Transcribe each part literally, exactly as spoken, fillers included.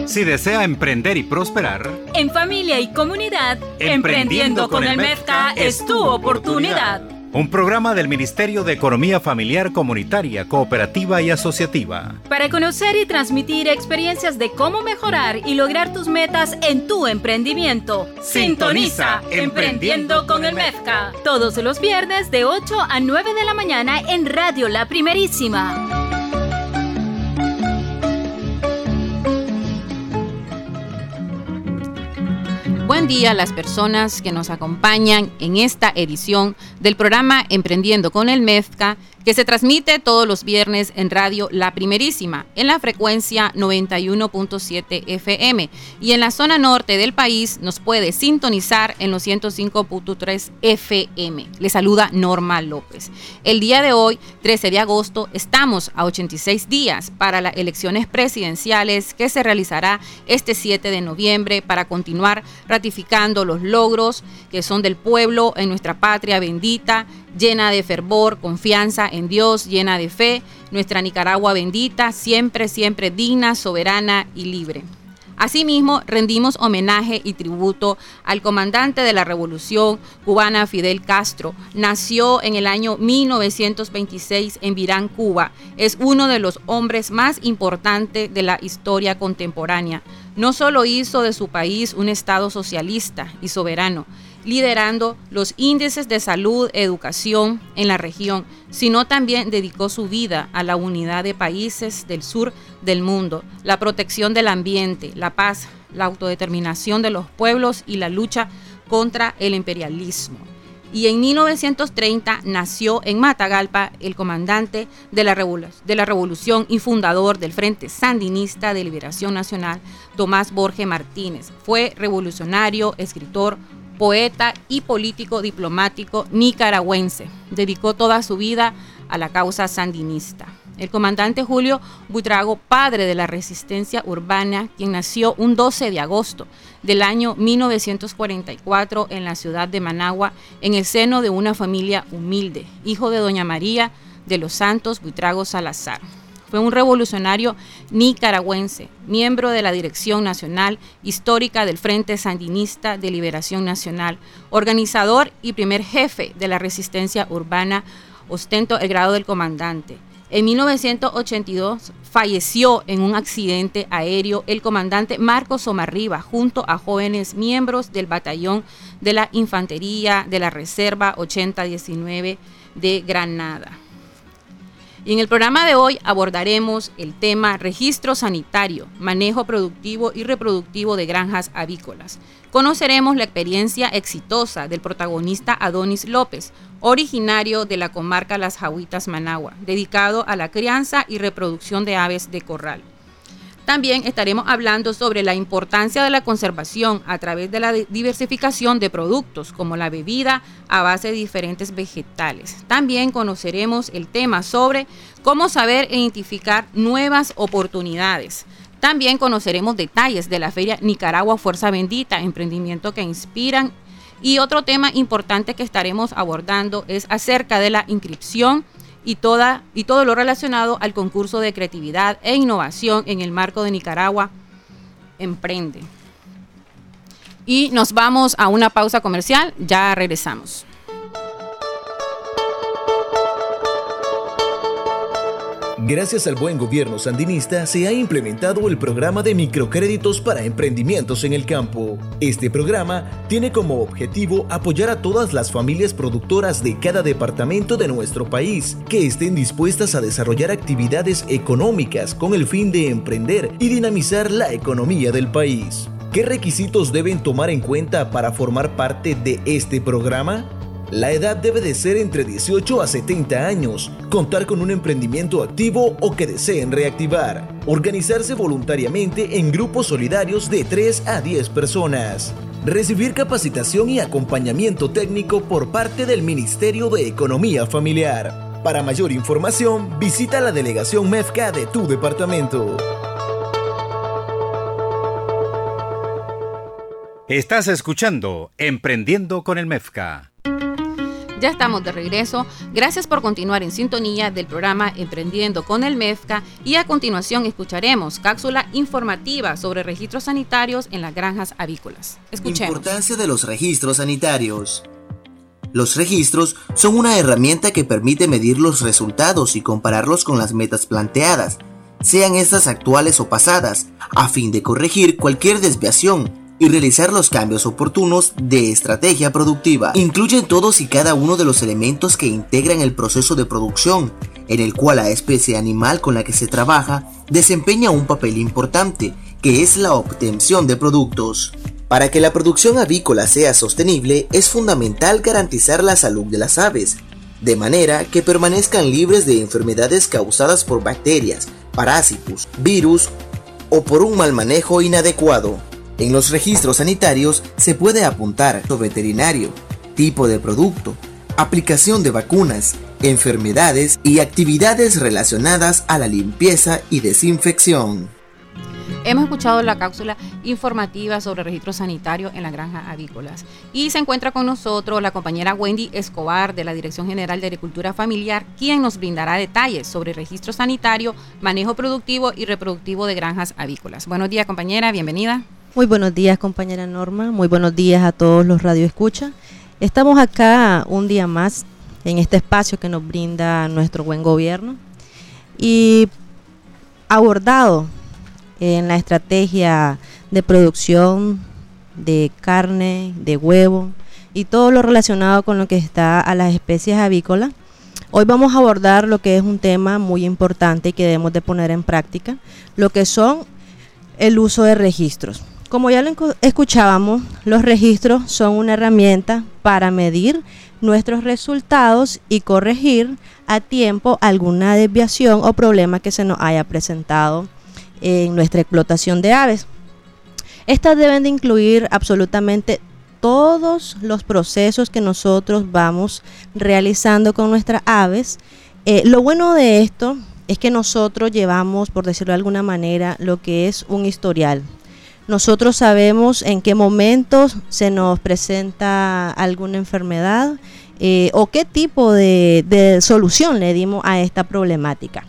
Si desea emprender y prosperar, en familia y comunidad, Emprendiendo, Emprendiendo con el MEFCA es tu oportunidad. Un programa del Ministerio de Economía Familiar, Comunitaria, Cooperativa y Asociativa. Para conocer y transmitir experiencias de cómo mejorar y lograr tus metas en tu emprendimiento. Sintoniza Emprendiendo con el MEFCA. Todos los viernes de ocho a nueve de la mañana en Radio La Primerísima. Buen día a las personas que nos acompañan en esta edición del programa Emprendiendo con el MEFCA, que se transmite todos los viernes en Radio La Primerísima, en la frecuencia noventa y uno punto siete F M, y en la zona norte del país nos puede sintonizar en los ciento cinco punto tres F M. Le saluda Norma López. El día de hoy, trece de agosto, estamos a ochenta y seis días para las elecciones presidenciales que se realizará este siete de noviembre para continuar ratificando los logros que son del pueblo en nuestra patria bendita, llena de fervor, confianza en Dios, llena de fe, nuestra Nicaragua bendita, siempre, siempre digna, soberana y libre. Asimismo, rendimos homenaje y tributo al comandante de la Revolución cubana, Fidel Castro. Nació en el año mil novecientos veintiséis en Virán, Cuba. Es uno de los hombres más importantes de la historia contemporánea. No solo hizo de su país un estado socialista y soberano, liderando los índices de salud, educación en la región, sino también dedicó su vida a la unidad de países del sur del mundo, la protección del ambiente, la paz, la autodeterminación de los pueblos y la lucha contra el imperialismo. Y en mil novecientos treinta nació en Matagalpa el comandante de la, revolu- de la revolución y fundador del Frente Sandinista de Liberación Nacional, Tomás Borges Martínez. Fue revolucionario, escritor, poeta y político diplomático nicaragüense. Dedicó toda su vida a la causa sandinista. El comandante Julio Buitrago, padre de la resistencia urbana, quien nació un doce de agosto del año mil novecientos cuarenta y cuatro en la ciudad de Managua, en el seno de una familia humilde, hijo de doña María de los Santos Buitrago Salazar. Fue un revolucionario nicaragüense, miembro de la Dirección Nacional Histórica del Frente Sandinista de Liberación Nacional, organizador y primer jefe de la resistencia urbana, ostentó el grado del comandante. En mil novecientos ochenta y dos falleció en un accidente aéreo el comandante Marcos Somarriba junto a jóvenes miembros del batallón de la Infantería de la Reserva ochenta diecinueve de Granada. Y en el programa de hoy abordaremos el tema registro sanitario, manejo productivo y reproductivo de granjas avícolas. Conoceremos la experiencia exitosa del protagonista Adonis López, originario de la comarca Las Jahuitas, Managua, dedicado a la crianza y reproducción de aves de corral. También estaremos hablando sobre la importancia de la conservación a través de la diversificación de productos, como la bebida a base de diferentes vegetales. También conoceremos el tema sobre cómo saber identificar nuevas oportunidades. También conoceremos detalles de la Feria Nicaragua Fuerza Bendita, emprendimiento que inspiran. Y otro tema importante que estaremos abordando es acerca de la inscripción y, toda, y todo lo relacionado al concurso de creatividad e innovación en el marco de Nicaragua Emprende. Y nos vamos a una pausa comercial, ya regresamos. Gracias al buen gobierno sandinista se ha implementado el programa de microcréditos para emprendimientos en el campo. Este programa tiene como objetivo apoyar a todas las familias productoras de cada departamento de nuestro país que estén dispuestas a desarrollar actividades económicas con el fin de emprender y dinamizar la economía del país. ¿Qué requisitos deben tomar en cuenta para formar parte de este programa? La edad debe de ser entre dieciocho a setenta años, contar con un emprendimiento activo o que deseen reactivar, organizarse voluntariamente en grupos solidarios de tres a diez personas, recibir capacitación y acompañamiento técnico por parte del Ministerio de Economía Familiar. Para mayor información, visita la delegación MEFCA de tu departamento. Estás escuchando Emprendiendo con el MEFCA. Ya estamos de regreso. Gracias por continuar en sintonía del programa Emprendiendo con el MEFCA y a continuación escucharemos cápsula informativa sobre registros sanitarios en las granjas avícolas. Escuchemos. Importancia de los registros sanitarios. Los registros son una herramienta que permite medir los resultados y compararlos con las metas planteadas, sean estas actuales o pasadas, a fin de corregir cualquier desviación y realizar los cambios oportunos de estrategia productiva. Incluyen todos y cada uno de los elementos que integran el proceso de producción, en el cual la especie animal con la que se trabaja desempeña un papel importante, que es la obtención de productos. Para que la producción avícola sea sostenible, es fundamental garantizar la salud de las aves, de manera que permanezcan libres de enfermedades causadas por bacterias, parásitos, virus o por un mal manejo inadecuado. En los registros sanitarios se puede apuntar su veterinario, tipo de producto, aplicación de vacunas, enfermedades y actividades relacionadas a la limpieza y desinfección. Hemos escuchado la cápsula informativa sobre registro sanitario en las granjas avícolas y se encuentra con nosotros la compañera Wendy Escobar de la Dirección General de Agricultura Familiar, quien nos brindará detalles sobre registro sanitario, manejo productivo y reproductivo de granjas avícolas. Buenos días, compañera, bienvenida. Muy buenos días, compañera Norma, muy buenos días a todos los radioescuchas. Estamos acá un día más en este espacio que nos brinda nuestro buen gobierno y abordado en la estrategia de producción de carne, de huevo y todo lo relacionado con lo que está a las especies avícolas. Hoy vamos a abordar lo que es un tema muy importante y que debemos de poner en práctica, lo que son el uso de registros. Como ya lo escuchábamos, los registros son una herramienta para medir nuestros resultados y corregir a tiempo alguna desviación o problema que se nos haya presentado en nuestra explotación de aves. Estas deben de incluir absolutamente todos los procesos que nosotros vamos realizando con nuestras aves. Eh, lo bueno de esto es que nosotros llevamos, por decirlo de alguna manera, lo que es un historial. Nosotros sabemos en qué momentos se nos presenta alguna enfermedad eh, o qué tipo de, de solución le dimos a esta problemática.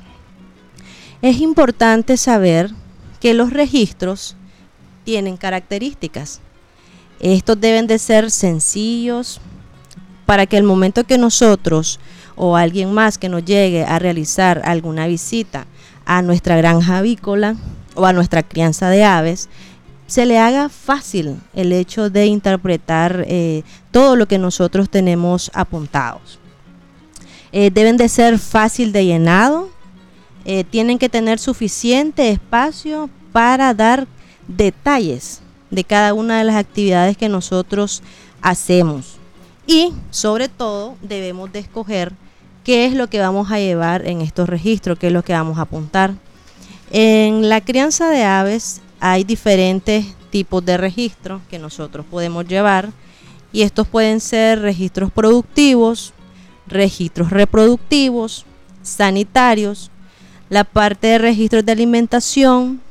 Es importante saber que los registros tienen características. Estos deben de ser sencillos para que el momento que nosotros o alguien más que nos llegue a realizar alguna visita a nuestra granja avícola o a nuestra crianza de aves, se le haga fácil el hecho de interpretar eh, todo lo que nosotros tenemos apuntados. Eh, deben de ser fácil de llenado, eh, tienen que tener suficiente espacio para dar detalles de cada una de las actividades que nosotros hacemos y sobre todo debemos de escoger qué es lo que vamos a llevar en estos registros, qué es lo que vamos a apuntar. En la crianza de aves hay diferentes tipos de registros que nosotros podemos llevar y estos pueden ser registros productivos, registros reproductivos, sanitarios, la parte de registros de alimentación,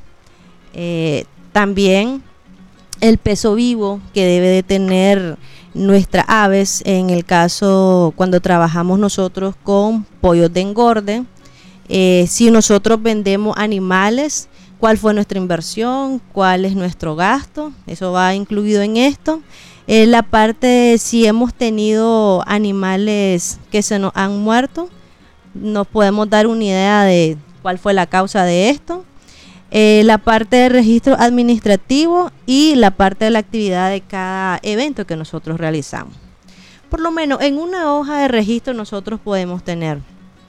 eh, también el peso vivo que debe de tener nuestras aves en el caso cuando trabajamos nosotros con pollos de engorde, eh, si nosotros vendemos animales, cuál fue nuestra inversión, cuál es nuestro gasto, eso va incluido en esto. Eh, la parte de si hemos tenido animales que se nos han muerto, nos podemos dar una idea de cuál fue la causa de esto. Eh, la parte de registro administrativo y la parte de la actividad de cada evento que nosotros realizamos. Por lo menos en una hoja de registro nosotros podemos tener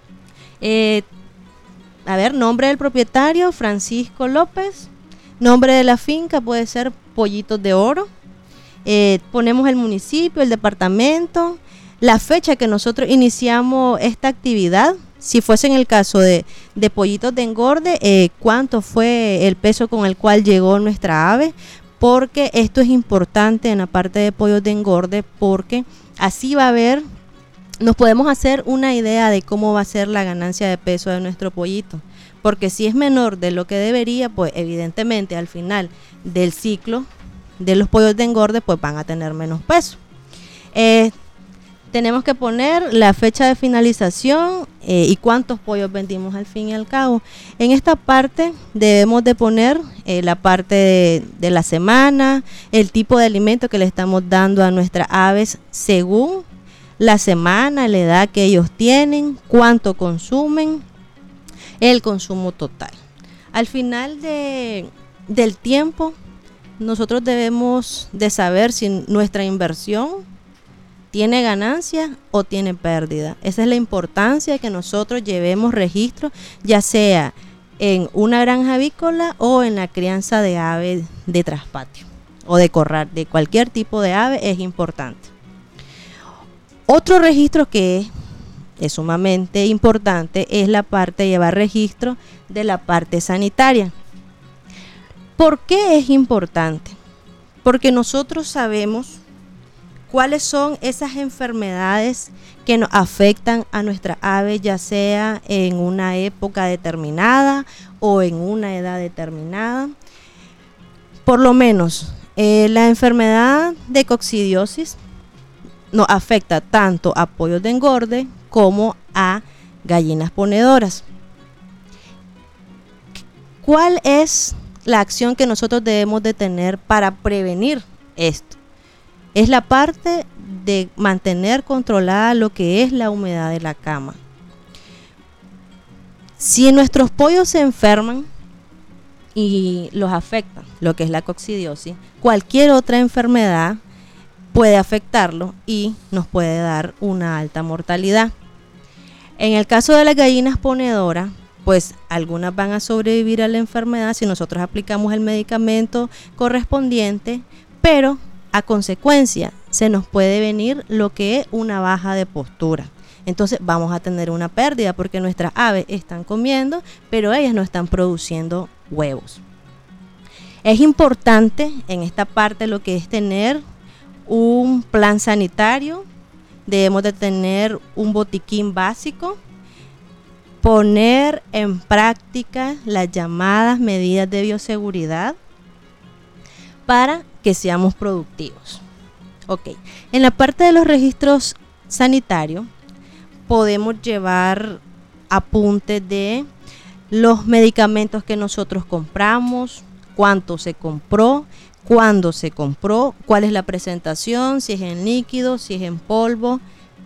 eh, a ver, nombre del propietario, Francisco López. Nombre de la finca puede ser Pollitos de Oro. Eh, ponemos el municipio, el departamento, la fecha que nosotros iniciamos esta actividad. Si fuese en el caso de, de pollitos de engorde, eh, cuánto fue el peso con el cual llegó nuestra ave, porque esto es importante en la parte de pollos de engorde, porque así va a haber, nos podemos hacer una idea de cómo va a ser la ganancia de peso de nuestro pollito, porque si es menor de lo que debería, pues evidentemente al final del ciclo de los pollos de engorde, pues van a tener menos peso. Eh, tenemos que poner la fecha de finalización eh, y cuántos pollos vendimos al fin y al cabo. En esta parte debemos de poner eh, la parte de, de la semana, el tipo de alimento que le estamos dando a nuestras aves según la semana, la edad que ellos tienen, cuánto consumen, el consumo total. Al final de, del tiempo, nosotros debemos de saber si nuestra inversión tiene ganancia o tiene pérdida. Esa es la importancia de que nosotros llevemos registro, ya sea en una granja avícola o en la crianza de aves de traspatio o de corral, de cualquier tipo de ave es importante. Otro registro que es, es sumamente importante es la parte de llevar registro de la parte sanitaria. ¿Por qué es importante? Porque nosotros sabemos cuáles son esas enfermedades que nos afectan a nuestras aves, ya sea en una época determinada o en una edad determinada. Por lo menos, eh, la enfermedad de coccidiosis nos afecta tanto a pollos de engorde como a gallinas ponedoras. ¿Cuál es la acción que nosotros debemos de tener para prevenir esto? Es la parte de mantener controlada lo que es la humedad de la cama. Si nuestros pollos se enferman y los afecta lo que es la coccidiosis, cualquier otra enfermedad puede afectarlo y nos puede dar una alta mortalidad. En el caso de las gallinas ponedoras, pues algunas van a sobrevivir a la enfermedad si nosotros aplicamos el medicamento correspondiente, pero a consecuencia se nos puede venir lo que es una baja de postura. Entonces vamos a tener una pérdida porque nuestras aves están comiendo, pero ellas no están produciendo huevos. Es importante en esta parte lo que es tener un plan sanitario. Debemos de tener un botiquín básico, poner en práctica las llamadas medidas de bioseguridad para que seamos productivos. Ok, en la parte de los registros sanitarios podemos llevar apuntes de los medicamentos que nosotros compramos, cuánto se compró, cuándo se compró, cuál es la presentación, si es en líquido, si es en polvo,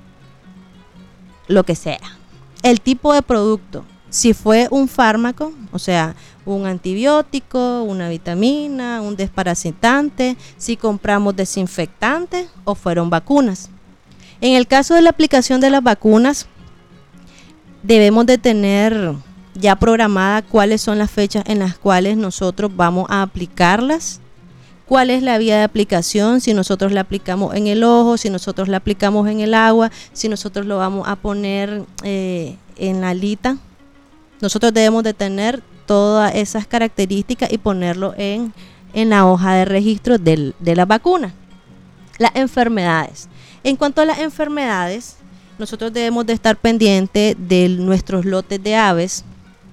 lo que sea. El tipo de producto, si fue un fármaco, o sea, un antibiótico, una vitamina, un desparasitante, si compramos desinfectantes o fueron vacunas. En el caso de la aplicación de las vacunas, debemos de tener ya programada cuáles son las fechas en las cuales nosotros vamos a aplicarlas, cuál es la vía de aplicación, si nosotros la aplicamos en el ojo, si nosotros la aplicamos en el agua, si nosotros lo vamos a poner eh, en la alita. Nosotros debemos de tener todas esas características y ponerlo en, en la hoja de registro del, de la vacuna. Las enfermedades. En cuanto a las enfermedades, nosotros debemos de estar pendientes de nuestros lotes de aves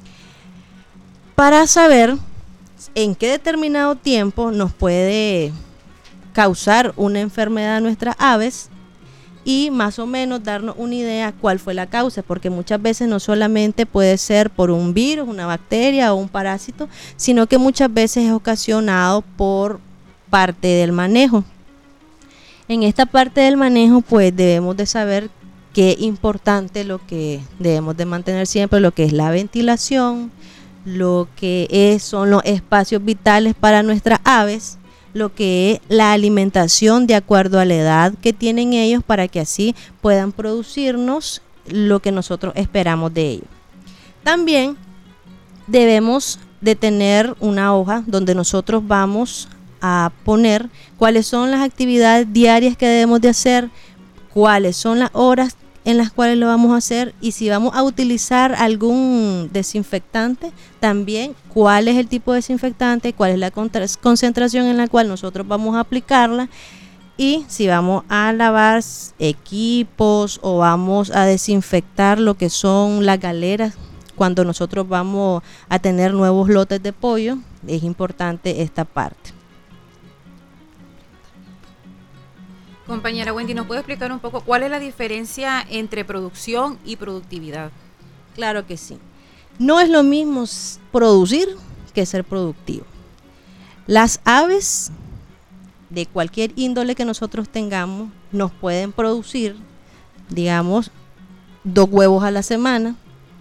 para saber en qué determinado tiempo nos puede causar una enfermedad a nuestras aves y más o menos darnos una idea cuál fue la causa, porque muchas veces no solamente puede ser por un virus, una bacteria o un parásito, sino que muchas veces es ocasionado por parte del manejo. En esta parte del manejo pues debemos de saber que es importante lo que debemos de mantener siempre, lo que es la ventilación, lo que es, son los espacios vitales para nuestras aves, lo que es la alimentación de acuerdo a la edad que tienen ellos para que así puedan producirnos lo que nosotros esperamos de ellos. También debemos de tener una hoja donde nosotros vamos a poner cuáles son las actividades diarias que debemos de hacer, cuáles son las horas en las cuales lo vamos a hacer y si vamos a utilizar algún desinfectante, también cuál es el tipo de desinfectante, cuál es la concentración en la cual nosotros vamos a aplicarla y si vamos a lavar equipos o vamos a desinfectar lo que son las galeras cuando nosotros vamos a tener nuevos lotes de pollo, es importante esta parte. Compañera Wendy, ¿nos puede explicar un poco cuál es la diferencia entre producción y productividad? Claro que sí. No es lo mismo producir que ser productivo. Las aves de cualquier índole que nosotros tengamos nos pueden producir, digamos, dos huevos a la semana,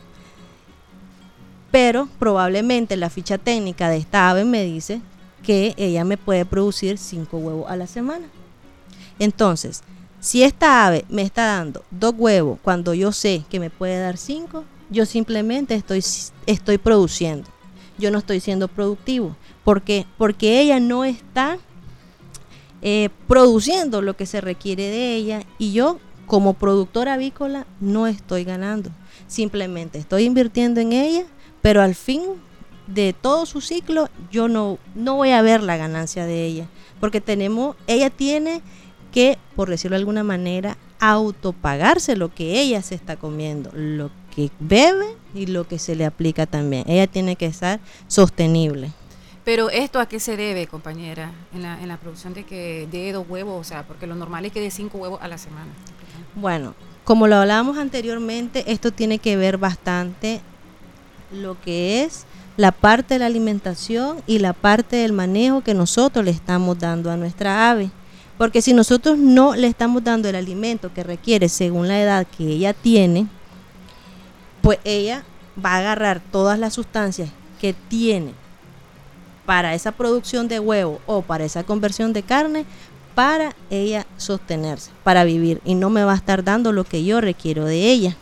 pero probablemente la ficha técnica de esta ave me dice que ella me puede producir cinco huevos a la semana. Entonces, si esta ave me está dando dos huevos cuando yo sé que me puede dar cinco, yo simplemente estoy, estoy produciendo. Yo no estoy siendo productivo. ¿Por qué? Porque ella no está eh, produciendo lo que se requiere de ella y yo, como productora avícola, no estoy ganando. Simplemente estoy invirtiendo en ella, pero al fin de todo su ciclo yo no, no voy a ver la ganancia de ella. Porque tenemos, ella tiene que, por decirlo de alguna manera, autopagarse lo que ella se está comiendo, lo que bebe y lo que se le aplica también. Ella tiene que estar sostenible. Pero ¿esto a qué se debe, compañera, en la, en la producción de que de dos huevos? O sea, porque lo normal es que de cinco huevos a la semana. Bueno, como lo hablábamos anteriormente, esto tiene que ver bastante lo que es la parte de la alimentación y la parte del manejo que nosotros le estamos dando a nuestra ave. Porque si nosotros no le estamos dando el alimento que requiere según la edad que ella tiene, pues ella va a agarrar todas las sustancias que tiene para esa producción de huevo o para esa conversión de carne, para ella sostenerse, para vivir, y no me va a estar dando lo que yo requiero de ella.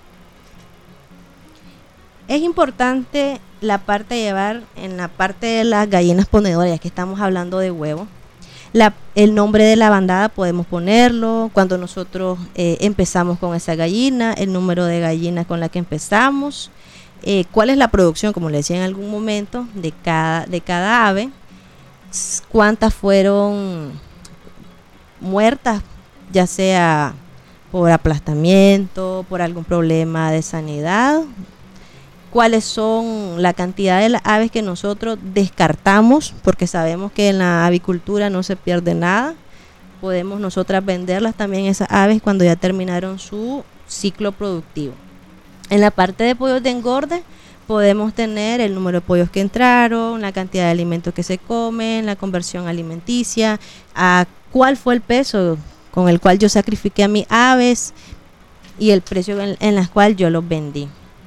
Es importante la parte de llevar en la parte de las gallinas ponedoras, ya que estamos hablando de huevo. La, el nombre de la bandada podemos ponerlo, cuando nosotros eh, empezamos con esa gallina, el número de gallinas con la que empezamos, eh, cuál es la producción, como le decía en algún momento, de cada, de cada ave, cuántas fueron muertas, ya sea por aplastamiento, por algún problema de sanidad, cuáles son la cantidad de las aves que nosotros descartamos, porque sabemos que en la avicultura no se pierde nada. Podemos nosotras venderlas también, esas aves, cuando ya terminaron su ciclo productivo. En la parte de pollos de engorde podemos tener el número de pollos que entraron, la cantidad de alimentos que se comen, la conversión alimenticia, a cuál fue el peso con el cual yo sacrifiqué a mis aves y el precio en, en el cual yo los vendí.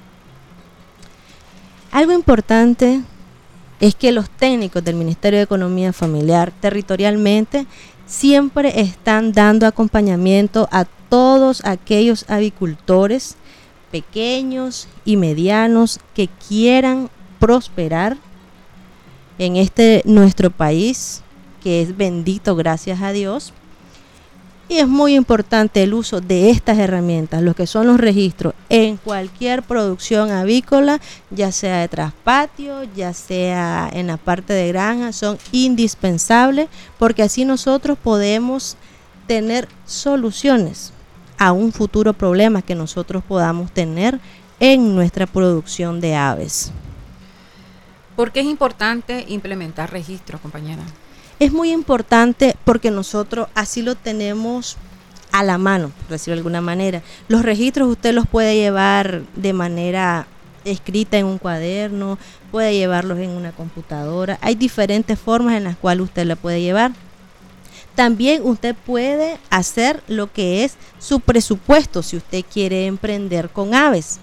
Algo importante es que los técnicos del Ministerio de Economía Familiar territorialmente siempre están dando acompañamiento a todos aquellos avicultores pequeños y medianos que quieran prosperar en este nuestro país, que es bendito, gracias a Dios. Y es muy importante el uso de estas herramientas, lo que son los registros en cualquier producción avícola, ya sea de traspatio, ya sea en la parte de granja, son indispensables, porque así nosotros podemos tener soluciones a un futuro problema que nosotros podamos tener en nuestra producción de aves. ¿Por qué es importante implementar registros, compañera? Es muy importante porque nosotros así lo tenemos a la mano, por decirlo de alguna manera. Los registros usted los puede llevar de manera escrita en un cuaderno, puede llevarlos en una computadora. Hay diferentes formas en las cuales usted la puede llevar. También usted puede hacer lo que es su presupuesto si usted quiere emprender con aves.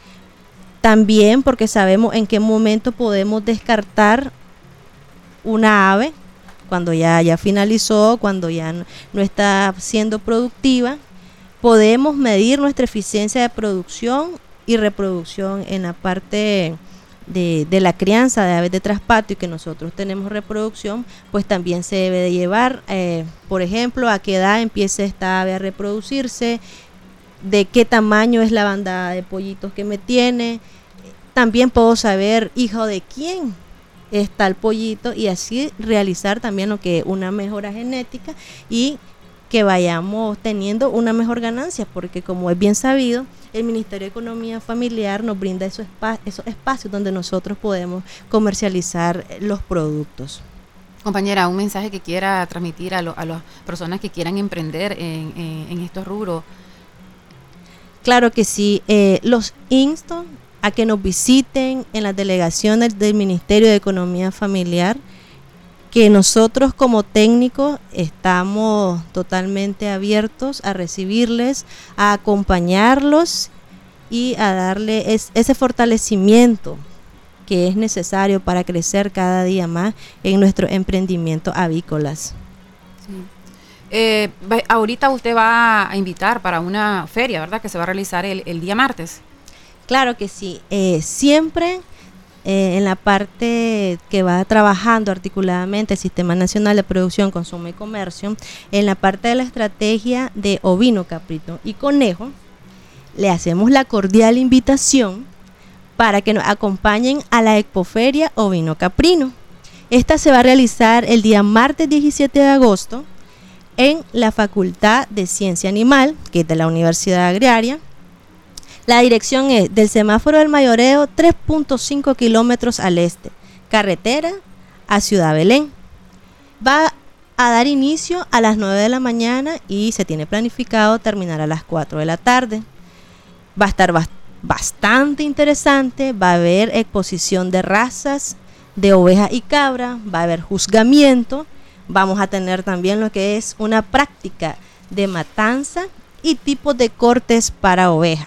También porque sabemos en qué momento podemos descartar una ave cuando ya, ya finalizó, cuando ya no, no está siendo productiva. Podemos medir nuestra eficiencia de producción y reproducción en la parte de, de la crianza de aves de traspatio, y que nosotros tenemos reproducción, pues también se debe de llevar, eh, por ejemplo, a qué edad empieza esta ave a reproducirse, de qué tamaño es la bandada de pollitos que me tiene. También puedo saber hijo de quién está el pollito, y así realizar también lo que es una mejora genética y que vayamos teniendo una mejor ganancia, porque como es bien sabido, el Ministerio de Economía Familiar nos brinda esos, espa- esos espacios donde nosotros podemos comercializar los productos. Compañera, un mensaje que quiera transmitir a, lo, a las personas que quieran emprender en, en, en estos rubros. Claro que sí, eh, los insto a que nos visiten en las delegaciones del Ministerio de Economía Familiar, que nosotros como técnicos estamos totalmente abiertos a recibirles, a acompañarlos y a darle es, ese fortalecimiento que es necesario para crecer cada día más en nuestros emprendimientos avícolas. Sí. Eh, ahorita usted va a invitar para una feria, ¿verdad? Que se va a realizar el, el día martes. Claro que sí, eh, siempre eh, en la parte que va trabajando articuladamente el Sistema Nacional de Producción, Consumo y Comercio, en la parte de la estrategia de ovino, caprino y conejo, le hacemos la cordial invitación para que nos acompañen a la Expoferia Ovino Caprino. Esta se va a realizar el día martes diecisiete de agosto en la Facultad de Ciencia Animal, que es de la Universidad Agraria. La dirección es del semáforo del Mayoreo, tres punto cinco kilómetros al este, carretera a Ciudad Belén. Va a dar inicio a las nueve de la mañana y se tiene planificado terminar a las cuatro de la tarde. Va a estar bastante bastante interesante, va a haber exposición de razas de ovejas y cabra, va a haber juzgamiento, vamos a tener también lo que es una práctica de matanza y tipos de cortes para oveja.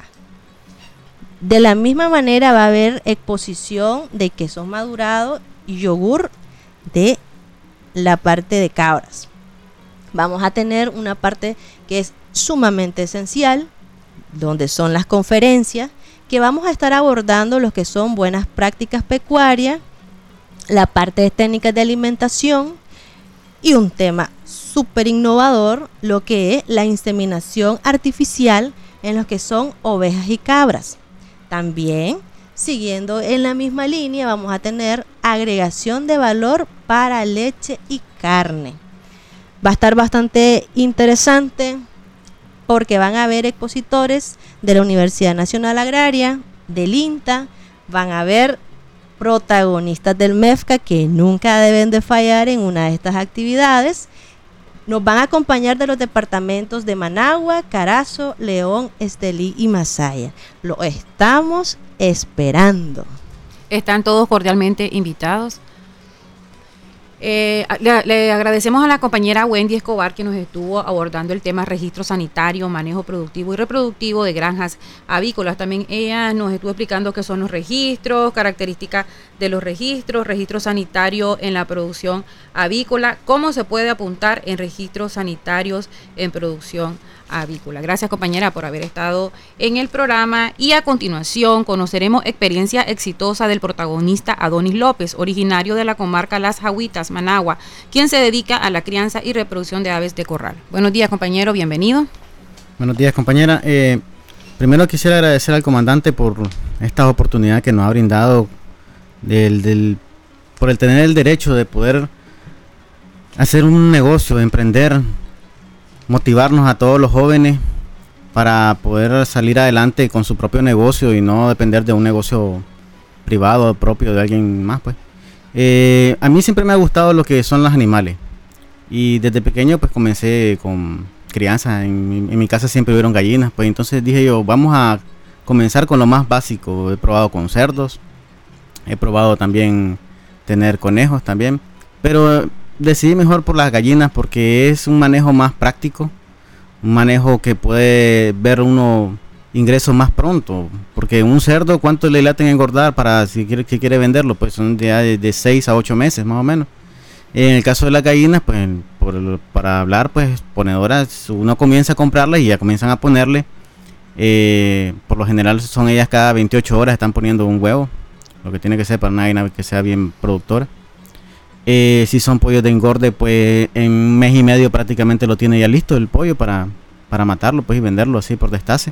De la misma manera va a haber exposición de quesos madurados y yogur de la parte de cabras. Vamos a tener una parte que es sumamente esencial, donde son las conferencias, que vamos a estar abordando lo que son buenas prácticas pecuarias, la parte de técnicas de alimentación y un tema súper innovador, lo que es la inseminación artificial en lo que son ovejas y cabras. También, siguiendo en la misma línea, vamos a tener agregación de valor para leche y carne. Va a estar bastante interesante, porque van a haber expositores de la Universidad Nacional Agraria, del INTA, van a haber protagonistas del MEFCA que nunca deben de fallar en una de estas actividades. Nos van a acompañar de los departamentos de Managua, Carazo, León, Estelí y Masaya. Lo estamos esperando. Están todos cordialmente invitados. Eh, le, le agradecemos a la compañera Wendy Escobar, que nos estuvo abordando el tema registro sanitario, manejo productivo y reproductivo de granjas avícolas. También ella nos estuvo explicando qué son los registros, características de los registros, registro sanitario en la producción avícola, cómo se puede apuntar en registros sanitarios en producción avícola. Gracias, compañera, por haber estado en el programa, y a continuación conoceremos experiencia exitosa del protagonista Adonis López, originario de la comarca Las Jahuitas, Managua, quien se dedica a la crianza y reproducción de aves de corral. Buenos días, compañero, bienvenido. Buenos días, compañera. Eh, primero quisiera agradecer al comandante por esta oportunidad que nos ha brindado, del, del, por el tener el derecho de poder hacer un negocio, de emprender, motivarnos a todos los jóvenes para poder salir adelante con su propio negocio y no depender de un negocio privado propio de alguien más, pues. Eh, a mí siempre me ha gustado lo que son los animales, y desde pequeño pues comencé con crianza. En mi, en mi casa siempre hubieron gallinas, pues entonces dije yo, vamos a comenzar con lo más básico. He probado con cerdos, he probado también tener conejos también, pero decidí mejor por las gallinas porque es un manejo más práctico, un manejo que puede ver uno ingresos más pronto, porque un cerdo, ¿cuánto le laten engordar para si quiere, que quiere venderlo? Pues son de, de seis a ocho meses más o menos. En el caso de las gallinas, pues por, para hablar, pues ponedoras, uno comienza a comprarlas y ya comienzan a ponerle, eh, por lo general son ellas cada veintiocho horas están poniendo un huevo, lo que tiene que ser para una gallina que sea bien productora. Eh, si son pollos de engorde, pues en un mes y medio prácticamente lo tiene ya listo el pollo para, para matarlo, pues, y venderlo así por destace.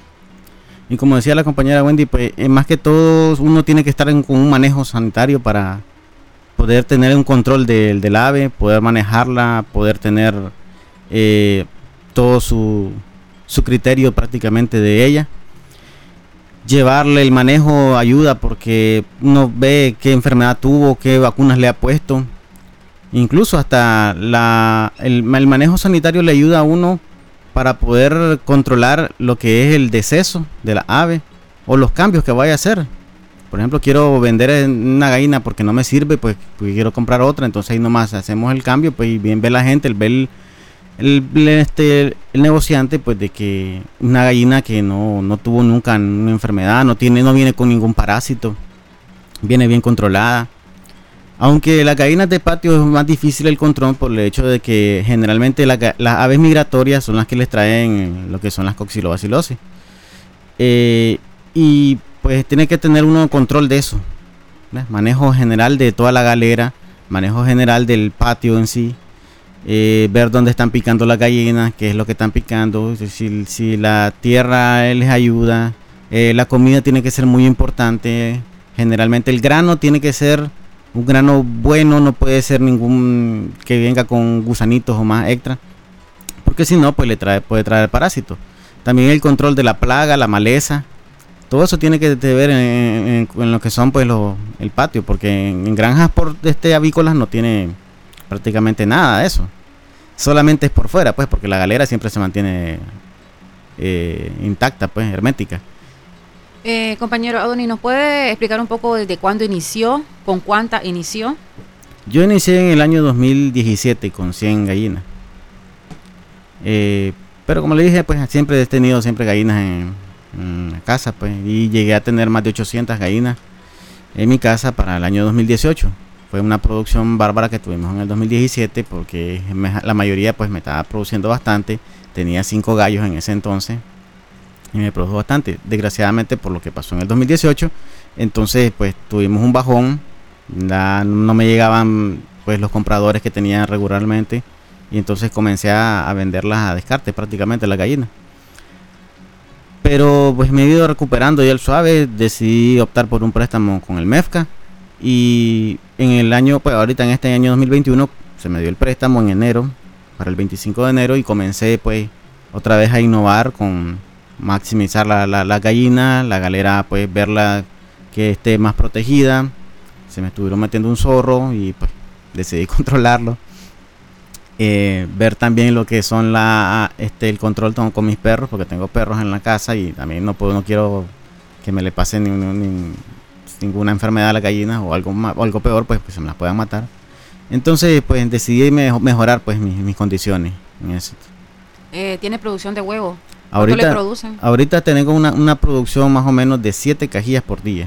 Y como decía la compañera Wendy, pues eh, más que todo uno tiene que estar en, con un manejo sanitario para poder tener un control del, del ave, poder manejarla, poder tener eh, todo su, su criterio prácticamente de ella. Llevarle el manejo ayuda porque uno ve qué enfermedad tuvo, qué vacunas le ha puesto, Incluso hasta la, el, el manejo sanitario le ayuda a uno para poder controlar lo que es el deceso de la ave o los cambios que vaya a hacer. Por ejemplo, quiero vender una gallina porque no me sirve, pues, pues quiero comprar otra, entonces ahí nomás hacemos el cambio, pues, y bien ve la gente, el ve el, el, este, el negociante, pues, de que una gallina que no, no tuvo nunca una enfermedad, no tiene, no viene con ningún parásito, viene bien controlada. Aunque las gallinas de patio es más difícil el control por el hecho de que generalmente la, las aves migratorias son las que les traen lo que son las coxilobacilosis. Eh, y pues tiene que tener uno control de eso, ¿ves? Manejo general de toda la galera, manejo general del patio en sí, eh, ver dónde están picando las gallinas, qué es lo que están picando, si, si la tierra les ayuda, eh, la comida tiene que ser muy importante, generalmente el grano tiene que ser un grano bueno, no puede ser ningún que venga con gusanitos o más extra, porque si no pues le trae, puede traer parásitos. También el control de la plaga, la maleza. Todo eso tiene que ver en, en, en lo que son pues los, el patio, porque en, en granjas por este avícolas no tiene prácticamente nada de eso. Solamente es por fuera, pues, porque la galera siempre se mantiene eh, intacta, pues, hermética. Eh, compañero Adoni, ¿nos puede explicar un poco desde cuándo inició, con cuánta inició? Yo inicié en el año dos mil diecisiete con cien gallinas. Eh, pero como le dije, pues siempre he tenido siempre gallinas en en la casa, pues, y llegué a tener más de ochocientas gallinas en mi casa para el año dos mil dieciocho. Fue una producción bárbara que tuvimos en el dos mil diecisiete porque me, la mayoría pues me estaba produciendo bastante. Tenía cinco gallos en ese entonces y me produjo bastante. Desgraciadamente por lo que pasó en el dos mil dieciocho, entonces pues tuvimos un bajón, la, no me llegaban pues los compradores que tenía regularmente y entonces comencé a, a venderlas a descarte prácticamente las gallinas. Pero pues me he ido recuperando ya el suave, decidí optar por un préstamo con el MEFCA y en el año, pues ahorita en este año dos mil veintiuno se me dio el préstamo en enero, para el veinticinco de enero, y comencé pues otra vez a innovar con maximizar la, la, la gallina, la galera pues verla que esté más protegida. Se me estuvieron metiendo un zorro y pues decidí controlarlo. Eh, ver también lo que son la este el control con, con mis perros, porque tengo perros en la casa y también no puedo no quiero que me le pase ni, ni, ninguna enfermedad a la gallina o algo más, o algo peor, pues que se me las puedan matar. Entonces pues decidí mejorar pues mis, mis condiciones en eso. Eh, ¿Tiene producción de huevo? ¿Cuánto Ahorita, le producen? Ahorita tengo una, una producción más o menos de siete cajillas por día.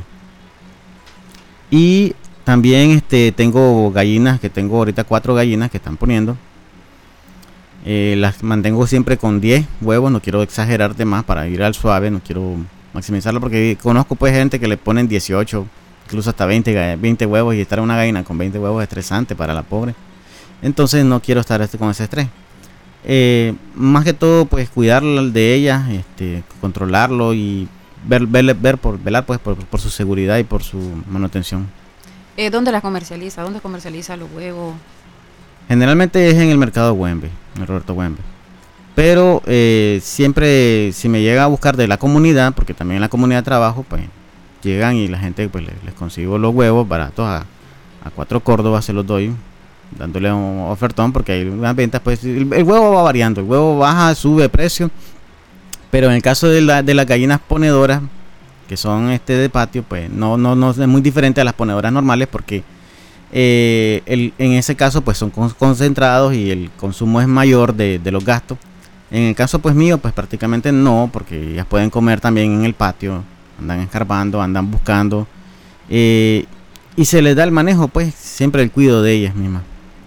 Y también este tengo gallinas, que tengo ahorita cuatro gallinas que están poniendo. Eh, las mantengo siempre con diez huevos, no quiero exagerar de más para ir al suave, no quiero maximizarlo porque conozco pues gente que le ponen dieciocho, incluso hasta veinte, veinte huevos, y estar una gallina con veinte huevos es estresante para la pobre. Entonces no quiero estar este, con ese estrés. Eh, más que todo pues cuidar de ella, este, controlarlo y ver, ver, ver por, velar pues por, por su seguridad y por su manutención. Eh, ¿Dónde las comercializa? ¿Dónde comercializa los huevos? Generalmente es en el mercado Güembe, en el Roberto Güembe. Pero eh, siempre si me llega a buscar de la comunidad, porque también en la comunidad trabajo, pues llegan y la gente pues les, les consigo los huevos baratos a, a cuatro córdobas, se los doy, dándole un ofertón, porque hay unas ventas, pues el, el huevo va variando, el huevo baja, sube de precio, pero en el caso de, la, de las gallinas ponedoras, que son este de patio, pues no, no, no es muy diferente a las ponedoras normales, porque Eh, el, en ese caso pues son concentrados y el consumo es mayor de, de los gastos. En el caso pues mío pues prácticamente no, porque ellas pueden comer también en el patio, andan escarbando, andan buscando eh, y se les da el manejo pues siempre el cuidado de ellas mismas.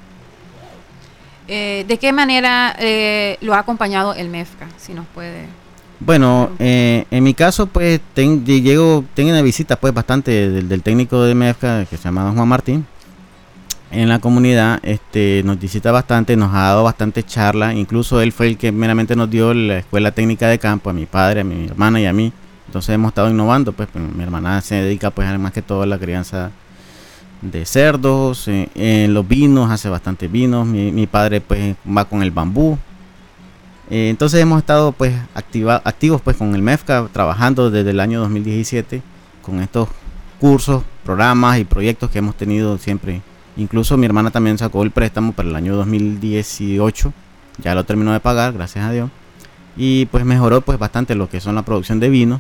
Eh, ¿De qué manera eh, lo ha acompañado el MEFCA? Si nos puede. Bueno, eh, en mi caso pues ten, llego, tengo una visita pues bastante del, del técnico de MEFCA que se llama Don Juan Martín. En la comunidad este, nos visita bastante, nos ha dado bastante charla, incluso él fue el que meramente nos dio la escuela técnica de campo a mi padre, a mi hermana y a mí. Entonces hemos estado innovando, pues mi hermana se dedica pues más que todo a la crianza de cerdos, eh, en los vinos, hace bastante vinos, mi, mi padre pues va con el bambú. Eh, entonces hemos estado pues activa, activos pues con el MEFCA, trabajando desde el año dos mil diecisiete con estos cursos, programas y proyectos que hemos tenido siempre Incluso mi hermana también sacó el préstamo para el año dos mil dieciocho, ya lo terminó de pagar, gracias a Dios, y pues mejoró pues bastante lo que son la producción de vino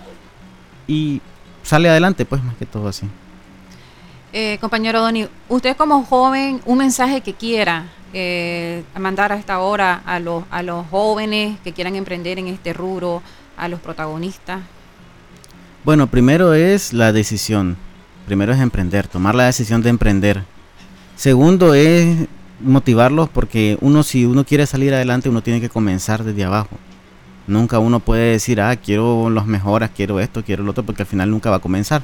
y sale adelante pues más que todo así. Eh, compañero Doni, usted como joven, un mensaje que quiera eh, mandar a esta hora a los, a los jóvenes que quieran emprender en este rubro, a los protagonistas. Bueno, primero es la decisión, primero es emprender, tomar la decisión de emprender. Segundo es motivarlos porque uno, si uno quiere salir adelante, uno tiene que comenzar desde abajo. Nunca uno puede decir, ah, quiero los mejores, quiero esto, quiero lo otro, porque al final nunca va a comenzar.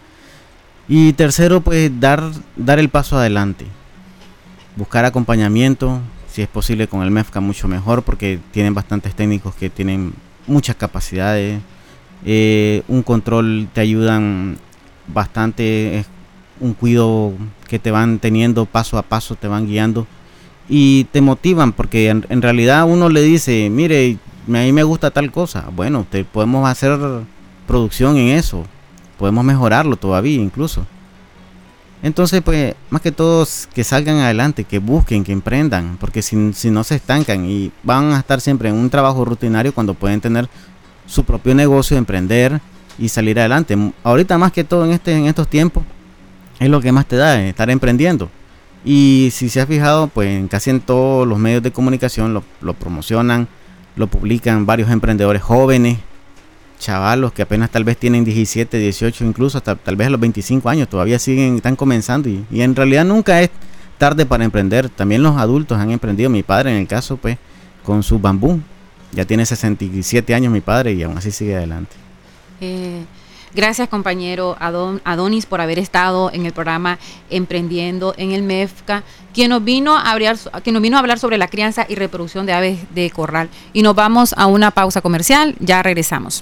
Y tercero, pues dar, dar el paso adelante. Buscar acompañamiento, si es posible con el MEFCA mucho mejor, porque tienen bastantes técnicos que tienen muchas capacidades. Eh, un control te ayudan bastante, es un cuidado que te van teniendo paso a paso, te van guiando y te motivan, porque en, en realidad uno le dice, mire, a mí me gusta tal cosa, bueno, te podemos hacer producción en eso, podemos mejorarlo todavía incluso. Entonces, pues, más que todos que salgan adelante, que busquen, que emprendan, porque si, si no se estancan y van a estar siempre en un trabajo rutinario cuando pueden tener su propio negocio, emprender y salir adelante. Ahorita más que todo en este en estos tiempos es lo que más te da, estar emprendiendo. Y si se ha fijado, pues en casi en todos los medios de comunicación lo, lo promocionan, lo publican varios emprendedores jóvenes, chavalos que apenas tal vez tienen diecisiete, dieciocho, incluso hasta tal vez a los veinticinco años, todavía siguen, están comenzando y, y en realidad nunca es tarde para emprender. También los adultos han emprendido. Mi padre, en el caso, pues, con su bambú, ya tiene sesenta y siete años mi padre y aún así sigue adelante. Eh, gracias, compañero Adon, Adonis, por haber estado en el programa Emprendiendo en el MEFCA, quien nos vino a hablar, quien nos vino a hablar sobre la crianza y reproducción de aves de corral. Y nos vamos a una pausa comercial, ya regresamos.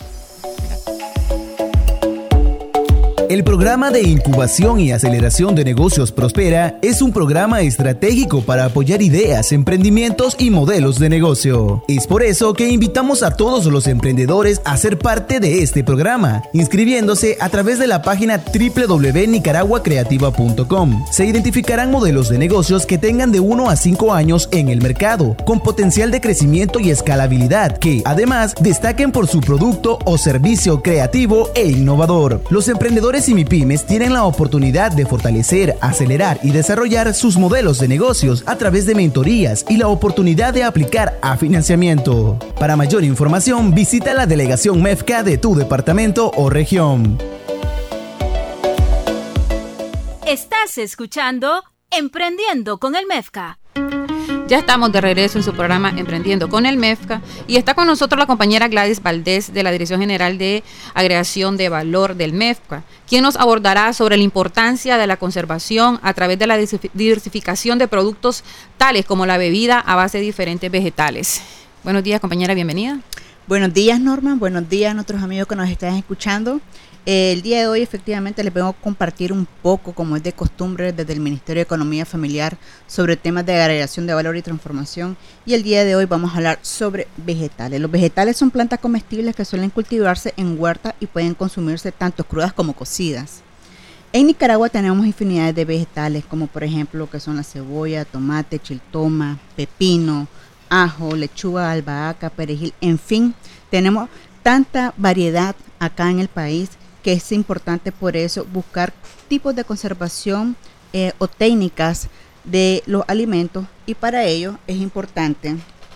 El programa de incubación y aceleración de negocios Prospera es un programa estratégico para apoyar ideas, emprendimientos y modelos de negocio. Es por eso que invitamos a todos los emprendedores a ser parte de este programa, inscribiéndose a través de la página doble u doble u doble u punto nicaragua creativa punto com. Se identificarán modelos de negocios que tengan de uno a cinco años en el mercado, con potencial de crecimiento y escalabilidad, que además destaquen por su producto o servicio creativo e innovador. Los emprendedores y MIPYMES tienen la oportunidad de fortalecer, acelerar y desarrollar sus modelos de negocios a través de mentorías y la oportunidad de aplicar a financiamiento. Para mayor información, visita la delegación MEFCA de tu departamento o región. Estás escuchando Emprendiendo con el MEFCA. Ya estamos de regreso en su programa Emprendiendo con el MEFCA y está con nosotros la compañera Gladys Valdés de la Dirección General de Agregación de Valor del MEFCA, quien nos abordará sobre la importancia de la conservación a través de la diversificación de productos tales como la bebida a base de diferentes vegetales. Buenos días, compañera, bienvenida. Buenos días, Norma, buenos días a nuestros amigos que nos están escuchando. Eh, el día de hoy efectivamente les vengo a compartir un poco, como es de costumbre, desde el Ministerio de Economía Familiar sobre temas de agregación de valor y transformación, y el día de hoy vamos a hablar sobre vegetales. Los vegetales son plantas comestibles que suelen cultivarse en huertas y pueden consumirse tanto crudas como cocidas. En Nicaragua tenemos infinidades de vegetales, como por ejemplo lo que son la cebolla, tomate, chiltoma, pepino, ajo, lechuga, albahaca, perejil, en fin, tenemos tanta variedad acá en el país que es importante por eso buscar tipos de conservación eh, o técnicas de los alimentos, y para ello es importante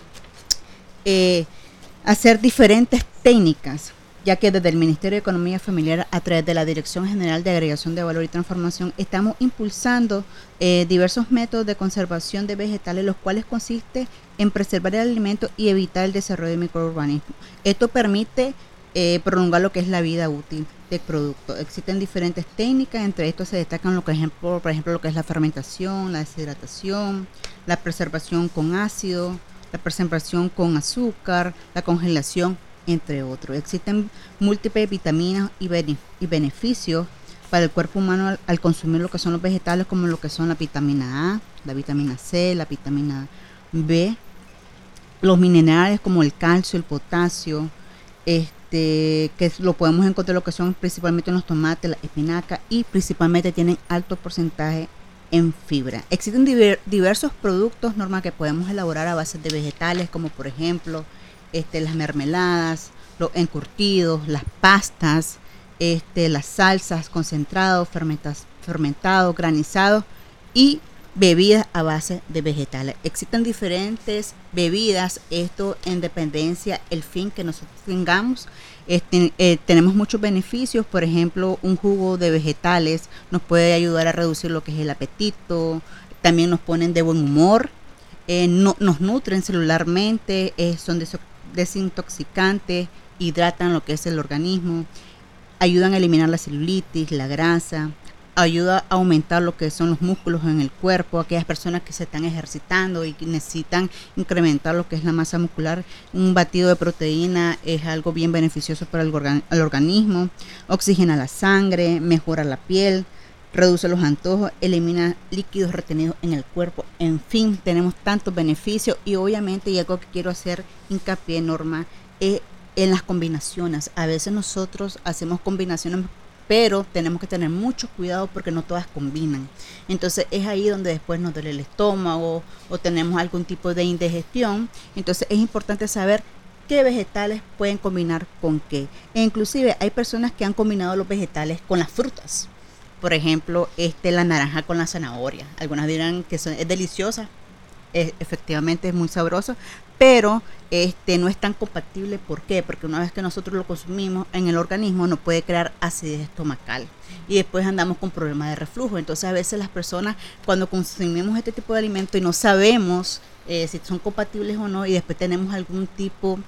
eh, hacer diferentes técnicas, ya que desde el Ministerio de Economía Familiar, a través de la Dirección General de Agregación de Valor y Transformación, estamos impulsando eh, diversos métodos de conservación de vegetales, los cuales consiste en preservar el alimento y evitar el desarrollo de microorganismos. Esto permite eh, prolongar lo que es la vida útil del producto. Existen diferentes técnicas, entre estos se destacan lo que ejemplo, por ejemplo lo que es la fermentación, la deshidratación, la preservación con ácido, la preservación con azúcar, la congelación, entre otros. Existen múltiples vitaminas y, bene- y beneficios para el cuerpo humano al, al consumir lo que son los vegetales, como lo que son la vitamina A, la vitamina C, la vitamina B, los minerales como el calcio, el potasio, este, que lo podemos encontrar lo que son principalmente en los tomates, la espinaca, y principalmente tienen alto porcentaje en fibra. Existen diver, diversos productos, Norma, que podemos elaborar a base de vegetales, como por ejemplo este, las mermeladas, los encurtidos, las pastas, este, las salsas, concentrados, fermentas, fermentados, granizados y bebidas a base de vegetales. Existen diferentes bebidas, esto en dependencia el fin que nosotros tengamos. Este, eh, tenemos muchos beneficios, por ejemplo, un jugo de vegetales nos puede ayudar a reducir lo que es el apetito, también nos ponen de buen humor, eh, no, nos nutren celularmente, eh, son des- desintoxicantes, hidratan lo que es el organismo, ayudan a eliminar la celulitis, la grasa, ayuda a aumentar lo que son los músculos en el cuerpo, aquellas personas que se están ejercitando y que necesitan incrementar lo que es la masa muscular. Un batido de proteína es algo bien beneficioso para el, organ- el organismo, oxigena la sangre, mejora la piel, reduce los antojos, elimina líquidos retenidos en el cuerpo. En fin, tenemos tantos beneficios y obviamente, y algo que quiero hacer hincapié, Norma, es en las combinaciones. A veces nosotros hacemos combinaciones, pero tenemos que tener mucho cuidado porque no todas combinan. Entonces es ahí donde después nos duele el estómago o tenemos algún tipo de indigestión. Entonces es importante saber qué vegetales pueden combinar con qué. E inclusive hay personas que han combinado los vegetales con las frutas. Por ejemplo, este, la naranja con la zanahoria. Algunas dirán que son, es deliciosa, es, efectivamente es muy sabroso, pero este no es tan compatible. ¿Por qué? Porque una vez que nosotros lo consumimos en el organismo nos puede crear acidez estomacal y después andamos con problemas de reflujo. Entonces a veces las personas cuando consumimos este tipo de alimentos y no sabemos eh, si son compatibles o no, y después tenemos algún tipo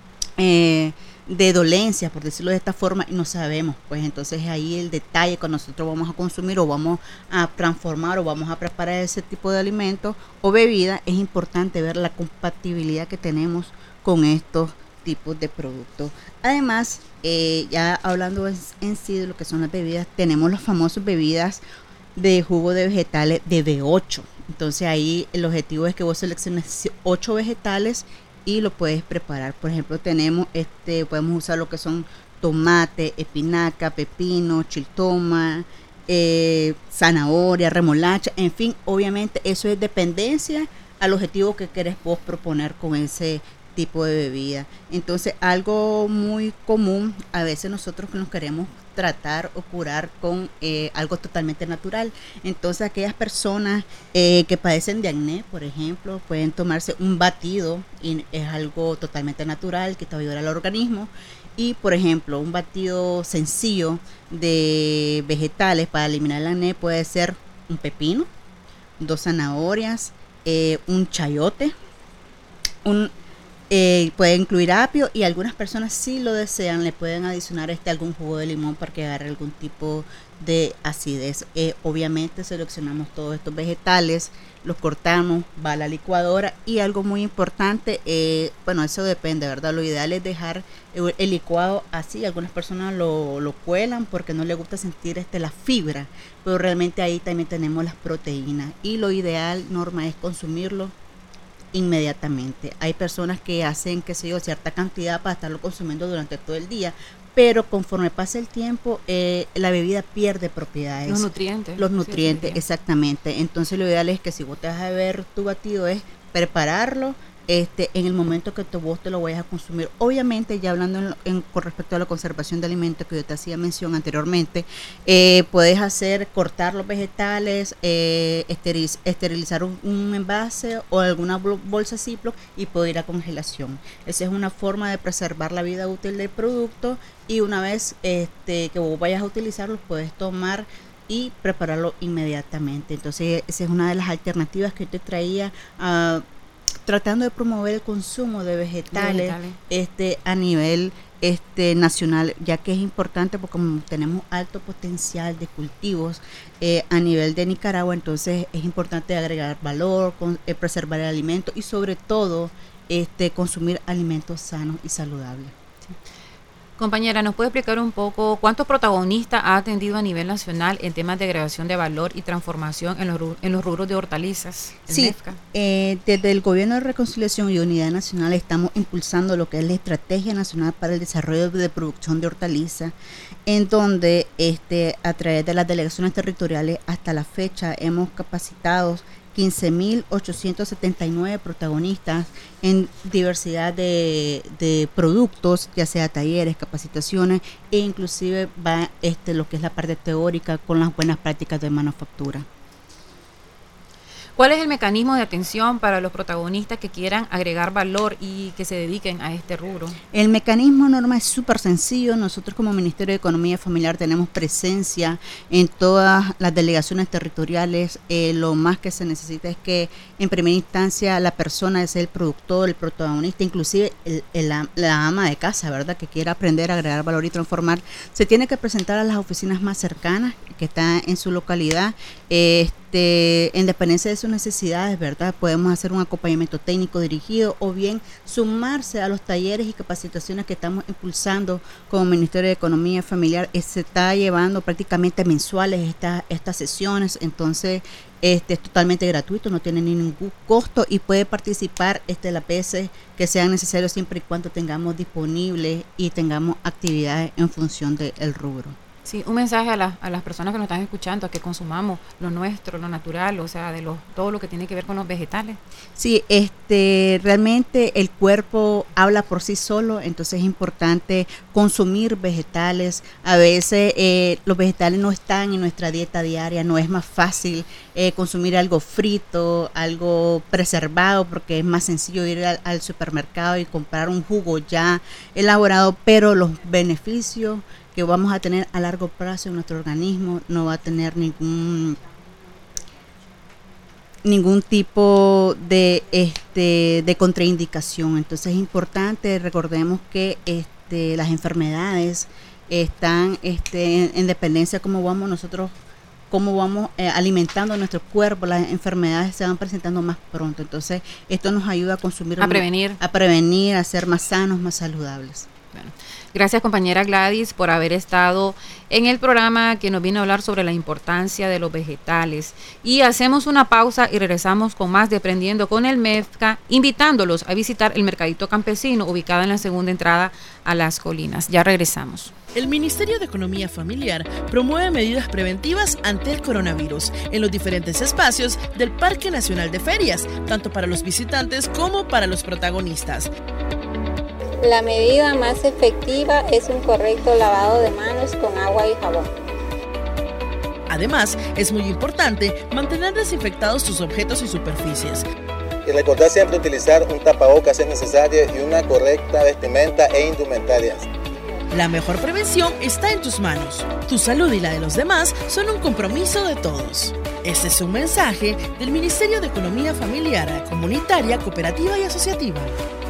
eh, de dolencia, por decirlo de esta forma, y no sabemos, pues entonces ahí el detalle cuando nosotros vamos a consumir o vamos a transformar o vamos a preparar ese tipo de alimento o bebida, es importante ver la compatibilidad que tenemos con estos tipos de productos. Además, eh, ya hablando en, en sí de lo que son las bebidas, tenemos las famosas bebidas de jugo de vegetales de B ocho. Entonces ahí el objetivo es que vos selecciones ocho vegetales y lo puedes preparar. Por ejemplo, tenemos este, podemos usar lo que son tomate, espinaca, pepino, chiltoma, eh, zanahoria, remolacha, en fin, obviamente eso es dependencia al objetivo que querés vos proponer con ese tipo de bebida. Entonces, algo muy común, a veces nosotros nos queremos tratar o curar con eh, algo totalmente natural. Entonces, aquellas personas eh, que padecen de acné, por ejemplo, pueden tomarse un batido y es algo totalmente natural que te va a ayudar al organismo. Y, por ejemplo, un batido sencillo de vegetales para eliminar el acné puede ser un pepino, dos zanahorias, eh, un chayote, un Eh, puede incluir apio y algunas personas si lo desean le pueden adicionar este algún jugo de limón para que agarre algún tipo de acidez. Eh, obviamente seleccionamos todos estos vegetales, los cortamos, va a la licuadora y algo muy importante, eh, bueno, eso depende, ¿verdad? Lo ideal es dejar el, el licuado así. Algunas personas lo, lo cuelan porque no les gusta sentir este la fibra, pero realmente ahí también tenemos las proteínas y lo ideal, Norma, es consumirlo inmediatamente. Hay personas que hacen, qué sé yo, cierta cantidad para estarlo consumiendo durante todo el día, pero conforme pasa el tiempo, eh, la bebida pierde propiedades. Los nutrientes. Los nutrientes, sí, exactamente. Entonces lo ideal es que si vos te vas a beber tu batido es prepararlo este en el momento que tú, vos te lo vayas a consumir. Obviamente, ya hablando en, en, con respecto a la conservación de alimentos que yo te hacía mención anteriormente, eh, puedes hacer, cortar los vegetales, eh, esteriz, esterilizar un, un envase o alguna bolsa Ziploc y poder ir a congelación. Esa es una forma de preservar la vida útil del producto y una vez este que vos vayas a utilizarlo, puedes tomar y prepararlo inmediatamente. Entonces, esa es una de las alternativas que yo te traía a uh, tratando de promover el consumo de vegetales, vegetales. este a nivel este nacional, ya que es importante porque como tenemos alto potencial de cultivos eh, a nivel de Nicaragua, entonces es importante agregar valor, con, eh, preservar el alimento y sobre todo este consumir alimentos sanos y saludables. Compañera, ¿nos puede explicar un poco cuántos protagonistas ha atendido a nivel nacional en temas de agregación de valor y transformación en los, en los rubros de hortalizas? Sí, eh, desde el Gobierno de Reconciliación y Unidad Nacional estamos impulsando lo que es la Estrategia Nacional para el Desarrollo de Producción de Hortalizas, en donde este, a través de las delegaciones territoriales hasta la fecha hemos capacitado quince mil ochocientos setenta y nueve protagonistas en diversidad de, de productos, ya sea talleres, capacitaciones e inclusive va este lo que es la parte teórica con las buenas prácticas de manufactura. ¿Cuál es el mecanismo de atención para los protagonistas que quieran agregar valor y que se dediquen a este rubro? El mecanismo, Norma, es súper sencillo. Nosotros como Ministerio de Economía Familiar tenemos presencia en todas las delegaciones territoriales. Eh, lo más que se necesita es que en primera instancia la persona es el productor, el protagonista, inclusive el, el, la ama de casa, ¿verdad?, que quiera aprender a agregar valor y transformar, se tiene que presentar a las oficinas más cercanas que están en su localidad. Eh, Este, en dependencia de sus necesidades, ¿verdad? Podemos hacer un acompañamiento técnico dirigido o bien sumarse a los talleres y capacitaciones que estamos impulsando como Ministerio de Economía Familiar. Eh, se está llevando prácticamente mensuales esta, estas sesiones, entonces este es totalmente gratuito, no tiene ningún costo y puede participar este las veces que sean necesarios siempre y cuando tengamos disponible y tengamos actividades en función del rubro. Sí, un mensaje a, la, a las personas que nos están escuchando, a que consumamos lo nuestro, lo natural, o sea, de lo, todo lo que tiene que ver con los vegetales. Sí, este, realmente el cuerpo habla por sí solo, entonces es importante consumir vegetales. A veces eh, los vegetales no están en nuestra dieta diaria, no es más fácil eh, consumir algo frito, algo preservado, porque es más sencillo ir al, al supermercado y comprar un jugo ya elaborado, pero los beneficios que vamos a tener a largo plazo en nuestro organismo no va a tener ningún ningún tipo de este de contraindicación. Entonces es importante, recordemos que este las enfermedades están este en, en dependencia cómo vamos nosotros cómo vamos eh, alimentando nuestro cuerpo, las enfermedades se van presentando más pronto. Entonces esto nos ayuda a consumir a prevenir a prevenir, a ser más sanos, más saludables. Bueno, gracias, compañera Gladys, por haber estado en el programa que nos vino a hablar sobre la importancia de los vegetales. Y hacemos una pausa y regresamos con más de Aprendiendo con el MEFCA, invitándolos a visitar el Mercadito Campesino, ubicado en la segunda entrada a Las Colinas. Ya regresamos. El Ministerio de Economía Familiar promueve medidas preventivas ante el coronavirus en los diferentes espacios del Parque Nacional de Ferias, tanto para los visitantes como para los protagonistas. La medida más efectiva es un correcto lavado de manos con agua y jabón. Además, es muy importante mantener desinfectados tus objetos y superficies. Y recordar siempre utilizar un tapabocas si es necesario y una correcta vestimenta e indumentarias. La mejor prevención está en tus manos. Tu salud y la de los demás son un compromiso de todos. Este es un mensaje del Ministerio de Economía Familiar, Comunitaria, Cooperativa y Asociativa.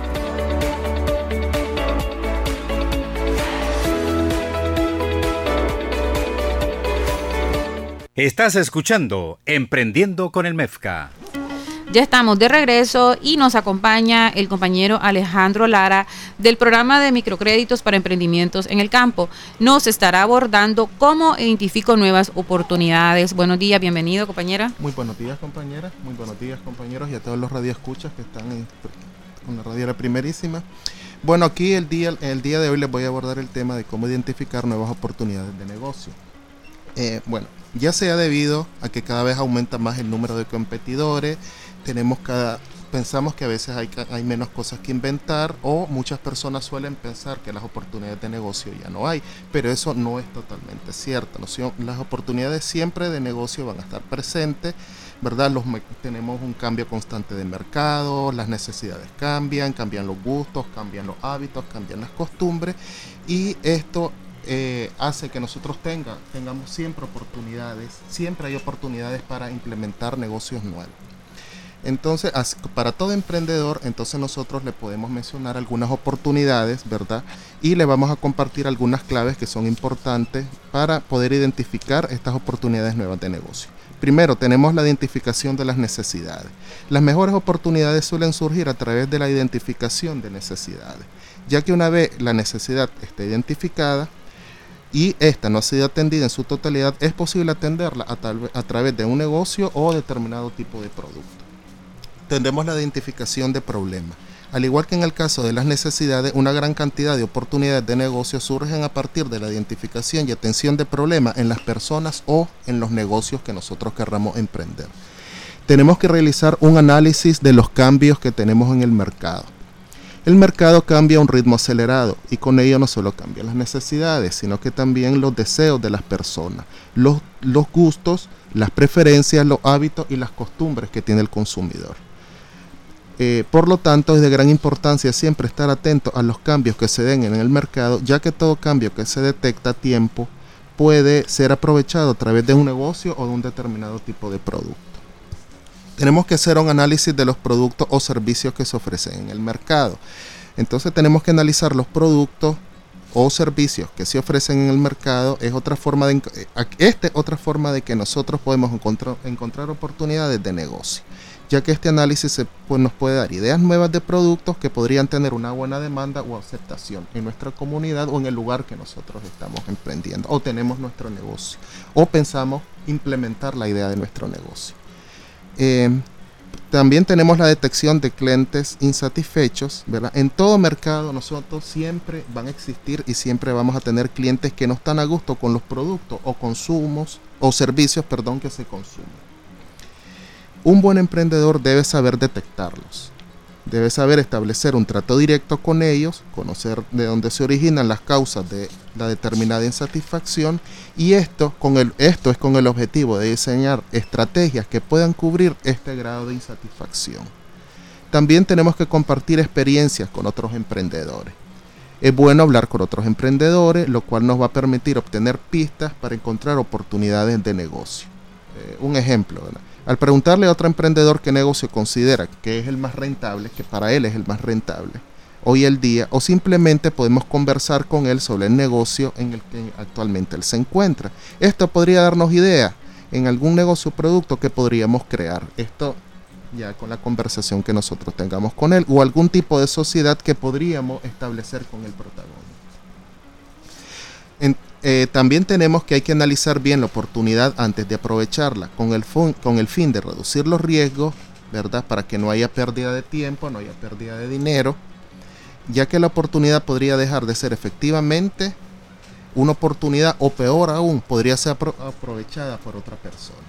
Estás escuchando Emprendiendo con el MEFCA. Ya estamos de regreso y nos acompaña el compañero Alejandro Lara del programa de microcréditos para emprendimientos en el campo. Nos estará abordando cómo identifico nuevas oportunidades. Buenos días, bienvenido, compañera. Muy buenos días, compañera. Muy buenos días, compañeros, y a todos los radioescuchas que están en, con la radio La Primerísima. Bueno, aquí el día, el día de hoy les voy a abordar el tema de cómo identificar nuevas oportunidades de negocio. Eh, bueno, ya sea debido a que cada vez aumenta más el número de competidores, tenemos cada, pensamos que a veces hay, hay menos cosas que inventar, o muchas personas suelen pensar que las oportunidades de negocio ya no hay, pero eso no es totalmente cierto, ¿no? Las oportunidades siempre de negocio van a estar presentes, ¿verdad? Los, tenemos un cambio constante de mercado, las necesidades cambian, cambian los gustos, cambian los hábitos, cambian las costumbres, y esto Eh, hace que nosotros tenga, tengamos siempre oportunidades, siempre hay oportunidades para implementar negocios nuevos. Entonces, para todo emprendedor, entonces nosotros le podemos mencionar algunas oportunidades, ¿verdad? Y le vamos a compartir algunas claves que son importantes para poder identificar estas oportunidades nuevas de negocio. Primero, tenemos la identificación de las necesidades. Las mejores oportunidades suelen surgir a través de la identificación de necesidades. ya que una vez la necesidad esté identificada y esta no ha sido atendida en su totalidad, es posible atenderla a, tal, a través de un negocio o determinado tipo de producto. Tendremos la identificación de problemas. Al igual que en el caso de las necesidades, una gran cantidad de oportunidades de negocio surgen a partir de la identificación y atención de problemas en las personas o en los negocios que nosotros querramos emprender. Tenemos que realizar un análisis de los cambios que tenemos en el mercado. El mercado cambia a un ritmo acelerado y con ello no solo cambian las necesidades, sino que también los deseos de las personas, los, los gustos, las preferencias, los hábitos y las costumbres que tiene el consumidor. Eh, por lo tanto, es de gran importancia siempre estar atento a los cambios que se den en el mercado, ya que todo cambio que se detecta a tiempo puede ser aprovechado a través de un negocio o de un determinado tipo de producto. Tenemos que hacer un análisis de los productos o servicios que se ofrecen en el mercado. Entonces tenemos que analizar los productos o servicios que se ofrecen en el mercado. Es otra forma de, esta es otra forma de que nosotros podemos encontrar, encontrar oportunidades de negocio, ya que este análisis se, pues, nos puede dar ideas nuevas de productos que podrían tener una buena demanda o aceptación en nuestra comunidad o en el lugar que nosotros estamos emprendiendo o tenemos nuestro negocio o pensamos implementar la idea de nuestro negocio. Eh, también tenemos la detección de clientes insatisfechos, ¿verdad? En todo mercado nosotros siempre van a existir y siempre vamos a tener clientes que no están a gusto con los productos o consumos o servicios, perdón, que se consumen. Un buen emprendedor debe saber detectarlos, debe saber establecer un trato directo con ellos, conocer de dónde se originan las causas de la determinada insatisfacción y esto, con el, esto es con el objetivo de diseñar estrategias que puedan cubrir este grado de insatisfacción. También tenemos que compartir experiencias con otros emprendedores. Es bueno hablar con otros emprendedores, lo cual nos va a permitir obtener pistas para encontrar oportunidades de negocio. Eh, un ejemplo, ¿verdad? Al preguntarle a otro emprendedor qué negocio considera que es el más rentable, que para él es el más rentable hoy el día, o simplemente podemos conversar con él sobre el negocio en el que actualmente él se encuentra. Esto podría darnos idea en algún negocio o producto que podríamos crear. Esto ya con la conversación que nosotros tengamos con él o algún tipo de sociedad que podríamos establecer con el protagonista. En, Eh, también tenemos que hay que analizar bien la oportunidad antes de aprovecharla con el, fun, con el fin de reducir los riesgos, ¿verdad? Para que no haya pérdida de tiempo, no haya pérdida de dinero, ya que la oportunidad podría dejar de ser efectivamente una oportunidad o peor aún, podría ser apro aprovechada por otra persona.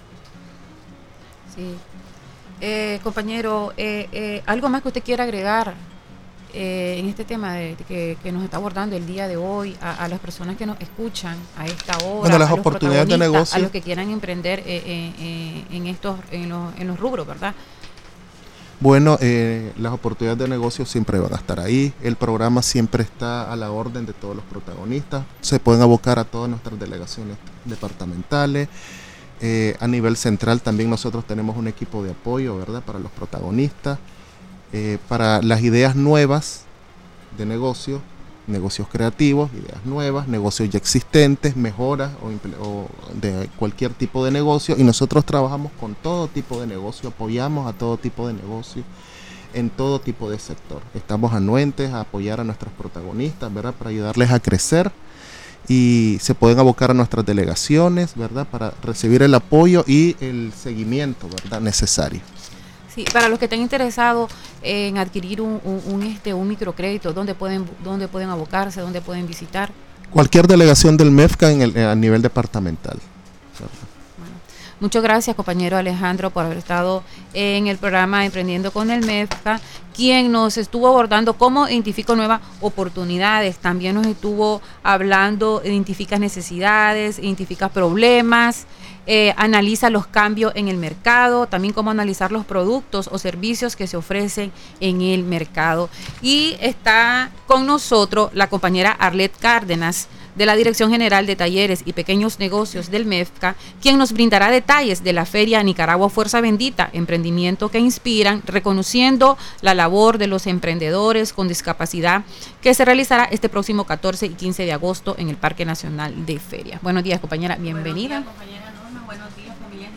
Sí. Eh, compañero, eh, eh, ¿algo más que usted quiera agregar? Eh, en este tema de, de que, que nos está abordando el día de hoy a, a las personas que nos escuchan a esta hora, bueno, las a los oportunidades de negocio, a los que quieran emprender eh, eh, eh, en estos en los, en los rubros, ¿verdad? Bueno, eh, las oportunidades de negocio siempre van a estar ahí. El programa siempre está a la orden de todos los protagonistas. Se pueden abocar a todas nuestras delegaciones departamentales. Eh, a nivel central también nosotros tenemos un equipo de apoyo, ¿verdad? Para los protagonistas. Eh, para las ideas nuevas de negocio, negocios creativos, ideas nuevas, negocios ya existentes, mejoras o, o de cualquier tipo de negocio, y nosotros trabajamos con todo tipo de negocio, apoyamos a todo tipo de negocio en todo tipo de sector. Estamos anuentes a apoyar a nuestros protagonistas, ¿verdad? Para ayudarles a crecer, y se pueden abocar a nuestras delegaciones, ¿verdad? Para recibir el apoyo y el seguimiento, ¿verdad? Necesario. Sí, para los que estén interesados en adquirir un, un, un, este, un microcrédito, ¿dónde pueden, dónde pueden abocarse, dónde pueden visitar? Cualquier delegación del MEFCA en el, a nivel departamental. Bueno, muchas gracias, compañero Alejandro, por haber estado en el programa Emprendiendo con el MEFCA, quien nos estuvo abordando cómo identifico nuevas oportunidades. También nos estuvo hablando, identifica necesidades, identifica problemas, Eh, analiza los cambios en el mercado, también cómo analizar los productos o servicios que se ofrecen en el mercado. Y está con nosotros la compañera Arlette Cárdenas, de la Dirección General de Talleres y Pequeños Negocios del MEFCA, quien nos brindará detalles de la Feria Nicaragua Fuerza Bendita, emprendimiento que inspiran, reconociendo la labor de los emprendedores con discapacidad, que se realizará este próximo catorce y quince de agosto en el Parque Nacional de Feria. Buenos días, compañera, bienvenida. Buenos días, compañera Norma. Buenos días, familia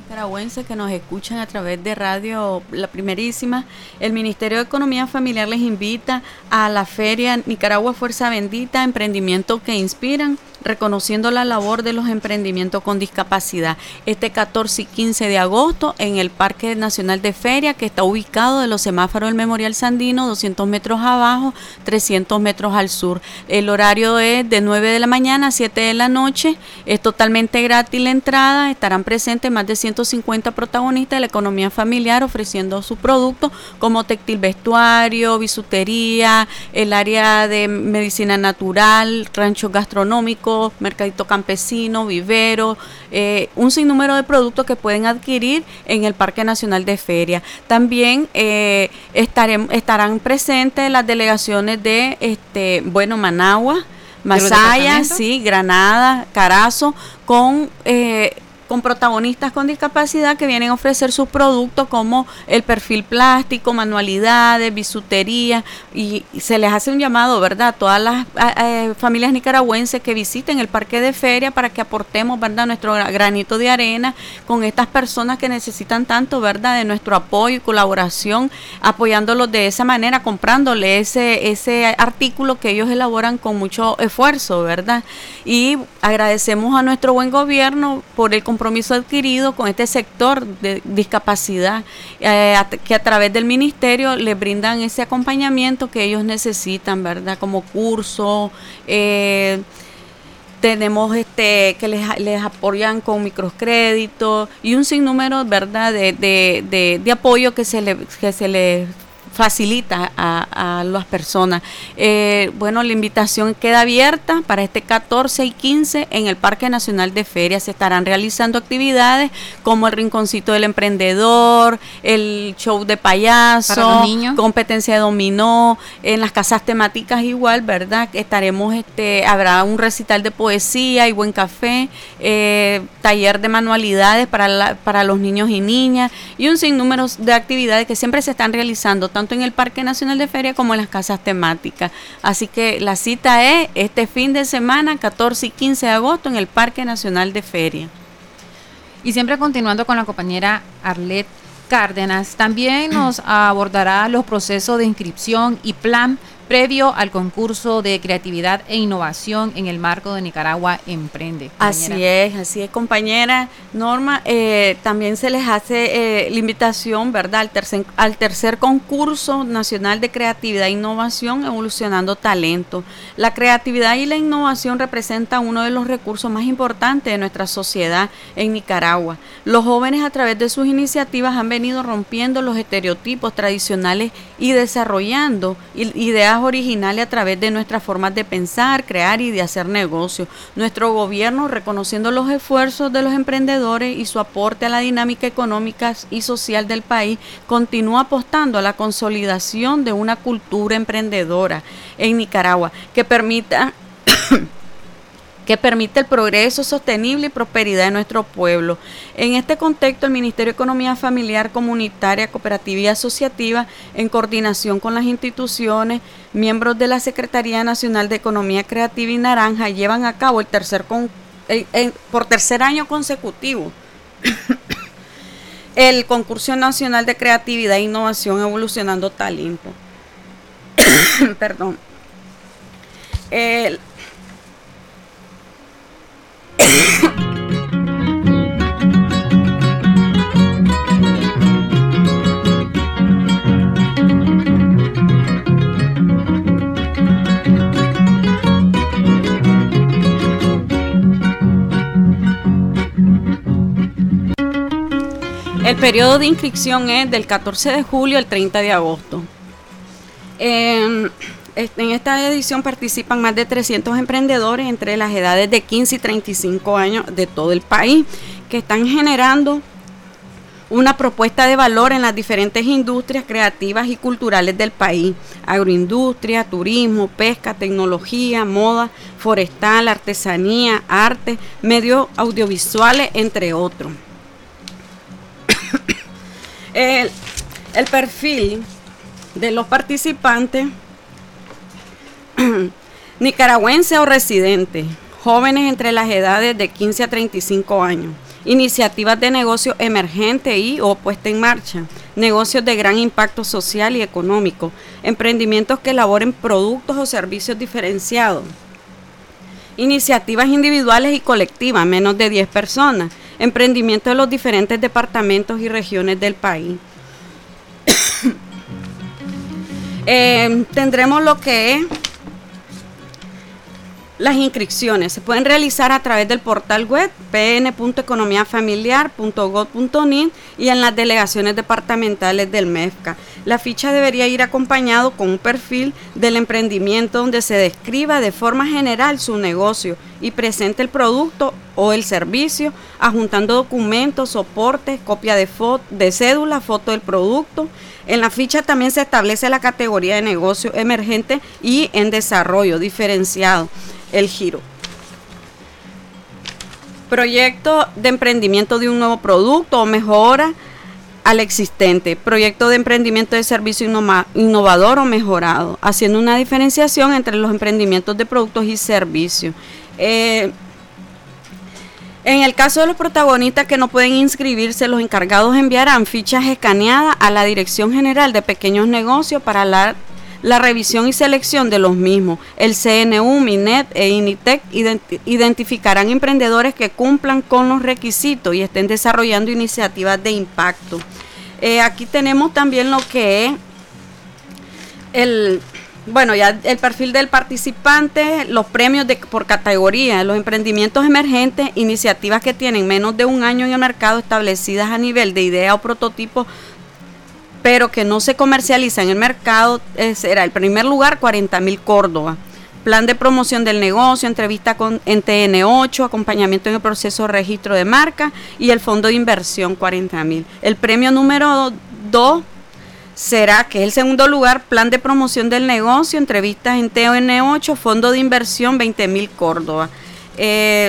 nicaragüenses que nos escuchan a través de Radio La Primerísima. El Ministerio de Economía Familiar les invita a la Feria Nicaragua Fuerza Bendita, Emprendimientos que Inspiran, reconociendo la labor de los emprendimientos con discapacidad. Este catorce y quince de agosto en el Parque Nacional de Feria, que está ubicado de los semáforos del Memorial Sandino, doscientos metros abajo, trescientos metros al sur. El horario es de nueve de la mañana a siete de la noche. Es totalmente gratis la entrada. Estarán presentes más de ciento cincuenta protagonistas de la economía familiar ofreciendo sus productos como textil, vestuario, bisutería, el área de medicina natural, ranchos gastronómicos, mercadito campesino, vivero, eh, un sinnúmero de productos que pueden adquirir en el Parque Nacional de Feria. También eh, estaremos, estarán presentes las delegaciones de este bueno Managua, Masaya, sí, Granada, Carazo, con eh, con protagonistas con discapacidad que vienen a ofrecer sus productos como el perfil plástico, manualidades, bisutería, y, y se les hace un llamado, ¿verdad?, a todas las eh, familias nicaragüenses que visiten el Parque de Feria para que aportemos, ¿verdad?, nuestro granito de arena con estas personas que necesitan tanto, ¿verdad?, de nuestro apoyo y colaboración, apoyándolos de esa manera, comprándole ese, ese artículo que ellos elaboran con mucho esfuerzo, ¿verdad? Y agradecemos a nuestro buen gobierno por el compromiso adquirido con este sector de discapacidad, eh, a, que a través del ministerio les brindan ese acompañamiento que ellos necesitan, ¿verdad? Como curso, eh, tenemos este que les, les apoyan con microcréditos y un sinnúmero, ¿verdad?, de, de, de, de apoyo que se le, que se les facilita a, a las personas. Eh, bueno, la invitación queda abierta para este catorce y quince en el Parque Nacional de Feria. Se estarán realizando actividades como el Rinconcito del Emprendedor, el show de payaso, competencia de dominó, en las casas temáticas igual, ¿verdad? Estaremos, este, habrá un recital de poesía y buen café, eh, taller de manualidades para, la, para los niños y niñas y un sinnúmero de actividades que siempre se están realizando, tanto en el Parque Nacional de Feria como en las casas temáticas. Así que la cita es este fin de semana, catorce y quince de agosto, en el Parque Nacional de Feria. Y siempre continuando con la compañera Arlet Cárdenas, también nos abordará los procesos de inscripción y plan previo al concurso de creatividad e innovación en el marco de Nicaragua Emprende. Compañera. Así es, así es, compañera Norma. Eh, también se les hace eh, la invitación, ¿verdad?, al tercer, al tercer concurso nacional de creatividad e innovación, Evolucionando Talento. La creatividad y la innovación representan uno de los recursos más importantes de nuestra sociedad en Nicaragua. Los jóvenes, a través de sus iniciativas, han venido rompiendo los estereotipos tradicionales y desarrollando ideas originales a través de nuestras formas de pensar, crear y de hacer negocios. Nuestro gobierno, reconociendo los esfuerzos de los emprendedores y su aporte a la dinámica económica y social del país, continúa apostando a la consolidación de una cultura emprendedora en Nicaragua que permita que permite el progreso sostenible y prosperidad de nuestro pueblo. En este contexto, el Ministerio de Economía Familiar, Comunitaria, Cooperativa y Asociativa, en coordinación con las instituciones, miembros de la Secretaría Nacional de Economía Creativa y Naranja, llevan a cabo el tercer con, el, el, por tercer año consecutivo el Concurso Nacional de Creatividad e Innovación Evolucionando Talento. Perdón. El El periodo de inscripción es del catorce de julio al treinta de agosto. Eh, En esta edición participan más de trescientos emprendedores entre las edades de quince y treinta y cinco años de todo el país, que están generando una propuesta de valor en las diferentes industrias creativas y culturales del país: agroindustria, turismo, pesca, tecnología, moda, forestal, artesanía, arte, medios audiovisuales, entre otros. el, el perfil de los participantes: nicaragüense o residente, jóvenes entre las edades de quince a treinta y cinco años, iniciativas de negocio emergente y o puesta en marcha, negocios de gran impacto social y económico, emprendimientos que elaboren productos o servicios diferenciados, iniciativas individuales y colectivas, menos de diez personas, emprendimientos de los diferentes departamentos y regiones del país. eh, tendremos lo que es las inscripciones. Se pueden realizar a través del portal web p n punto economía familiar punto gov punto n i t y en las delegaciones departamentales del MEFCA. La ficha debería ir acompañado con un perfil del emprendimiento donde se describa de forma general su negocio y presente el producto o el servicio, adjuntando documentos, soportes, copia de, foto, de cédula, foto del producto. En la ficha también se establece la categoría de negocio emergente y en desarrollo diferenciado, el giro. Proyecto de emprendimiento de un nuevo producto o mejora al existente. Proyecto de emprendimiento de servicio innova, innovador o mejorado, haciendo una diferenciación entre los emprendimientos de productos y servicios. Eh, En el caso de los protagonistas que no pueden inscribirse, los encargados enviarán fichas escaneadas a la Dirección General de Pequeños Negocios para la, la revisión y selección de los mismos. El C N U, MINET e INITEC ident- identificarán emprendedores que cumplan con los requisitos y estén desarrollando iniciativas de impacto. Eh, aquí tenemos también lo que es el... Bueno, ya el perfil del participante, los premios de, por categoría, los emprendimientos emergentes, iniciativas que tienen menos de un año en el mercado establecidas a nivel de idea o prototipo, pero que no se comercializan en el mercado, eh, será el primer lugar cuarenta mil Córdoba. Plan de promoción del negocio, entrevista con, en T N ocho, acompañamiento en el proceso de registro de marca y el fondo de inversión cuarenta mil. El premio número dos será, que es el segundo lugar, plan de promoción del negocio, entrevistas en T N ocho, fondo de inversión veinte mil Córdoba. Eh,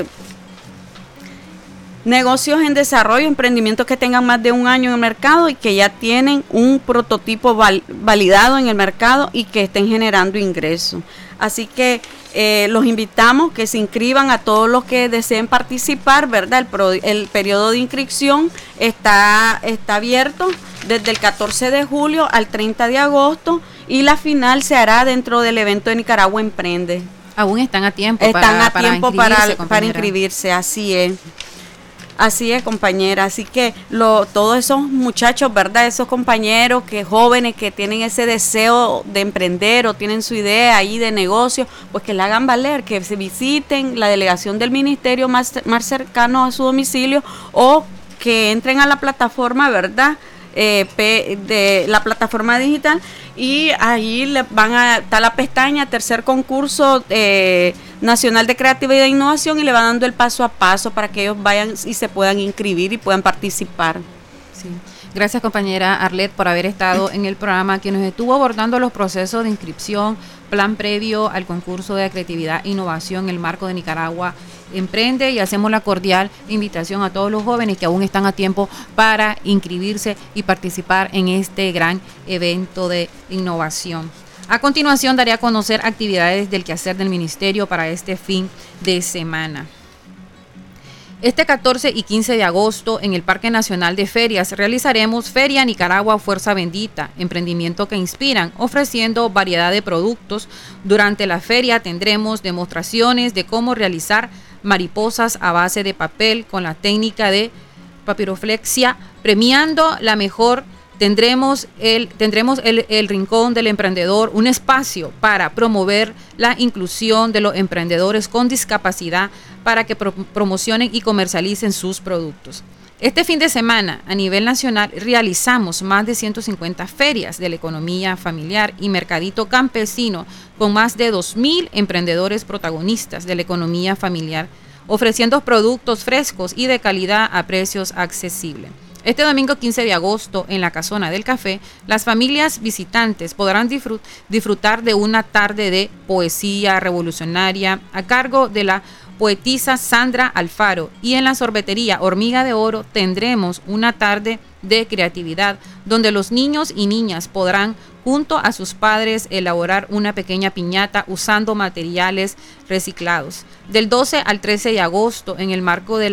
negocios en desarrollo, emprendimientos que tengan más de un año en el mercado y que ya tienen un prototipo val, validado en el mercado y que estén generando ingresos. Así que eh, los invitamos que se inscriban a todos los que deseen participar, ¿verdad? El, pro, el periodo de inscripción está, está abierto desde el catorce de julio al treinta de agosto y la final se hará dentro del evento de Nicaragua Emprende. Aún están a tiempo están para, a para tiempo inscribirse, para, para inscribirse, así es. Así es, compañera. Así que lo, todos esos muchachos, ¿verdad? Esos compañeros que jóvenes que tienen ese deseo de emprender o tienen su idea ahí de negocio, pues que la hagan valer, que se visiten la delegación del ministerio más, más cercano a su domicilio o que entren a la plataforma, ¿verdad? Eh, P, de la plataforma digital y ahí le van a estar la pestaña tercer concurso eh, nacional de creatividad e innovación y le van dando el paso a paso para que ellos vayan y se puedan inscribir y puedan participar. Sí. Gracias, compañera Arlet, por haber estado en el programa que nos estuvo abordando los procesos de inscripción, plan previo al concurso de creatividad e innovación en el marco de Nicaragua Emprende, y hacemos la cordial invitación a todos los jóvenes que aún están a tiempo para inscribirse y participar en este gran evento de innovación. A continuación daré a conocer actividades del quehacer del Ministerio para este fin de semana. Este catorce y quince de agosto en el Parque Nacional de Ferias realizaremos Feria Nicaragua Fuerza Bendita, emprendimiento que inspiran, ofreciendo variedad de productos. Durante la feria tendremos demostraciones de cómo realizar mariposas a base de papel con la técnica de papiroflexia, premiando la mejor. Tendremos el, tendremos el, el Rincón del Emprendedor, un espacio para promover la inclusión de los emprendedores con discapacidad para que pro, promocionen y comercialicen sus productos. Este fin de semana, a nivel nacional, realizamos más de ciento cincuenta ferias de la economía familiar y mercadito campesino con más de dos mil emprendedores protagonistas de la economía familiar, ofreciendo productos frescos y de calidad a precios accesibles. Este domingo quince de agosto, en la Casona del Café, las familias visitantes podrán disfrut- disfrutar de una tarde de poesía revolucionaria a cargo de la poetisa Sandra Alfaro, y en la sorbetería Hormiga de Oro tendremos una tarde de creatividad donde los niños y niñas podrán junto a sus padres elaborar una pequeña piñata usando materiales reciclados. Del doce al trece de agosto, en el marco de la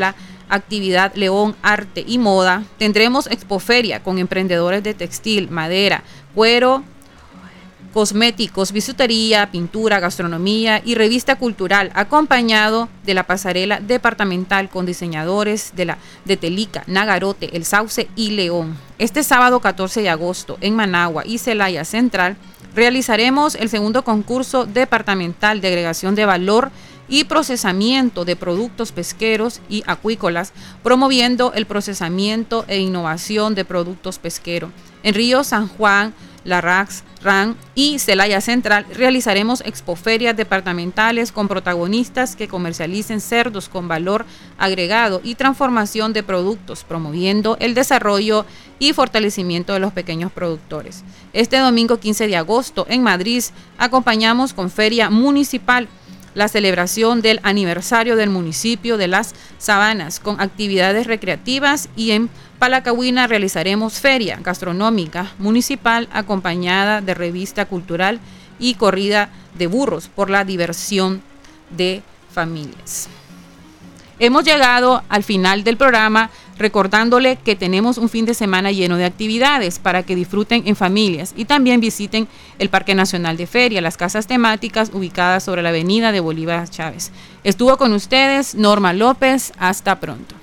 actividad León Arte y Moda, tendremos expoferia con emprendedores de textil, madera, cuero, cosméticos, bisutería, pintura, gastronomía y revista cultural, acompañado de la pasarela departamental con diseñadores de la de Telica, Nagarote, El Sauce y León. Este sábado catorce de agosto en Managua y Celaya Central realizaremos el segundo concurso departamental de agregación de valor y procesamiento de productos pesqueros y acuícolas, promoviendo el procesamiento e innovación de productos pesqueros. En Río San Juan, Larrax, Ran y Celaya Central realizaremos expoferias departamentales con protagonistas que comercialicen cerdos con valor agregado y transformación de productos, promoviendo el desarrollo y fortalecimiento de los pequeños productores. Este domingo quince de agosto en Madrid acompañamos con Feria Municipal la celebración del aniversario del municipio de Las Sabanas con actividades recreativas, y en Palacagüina realizaremos feria gastronómica municipal acompañada de revista cultural y corrida de burros por la diversión de familias. Hemos llegado al final del programa recordándole que tenemos un fin de semana lleno de actividades para que disfruten en familias y también visiten el Parque Nacional de Feria, las casas temáticas ubicadas sobre la avenida de Bolívar Chávez. Estuvo con ustedes Norma López. Hasta pronto.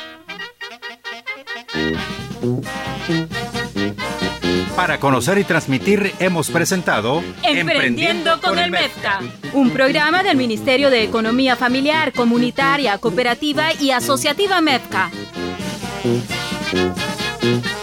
Para conocer y transmitir hemos presentado Emprendiendo con el MEFCA, un programa del Ministerio de Economía Familiar, Comunitaria, Cooperativa y Asociativa MEFCA.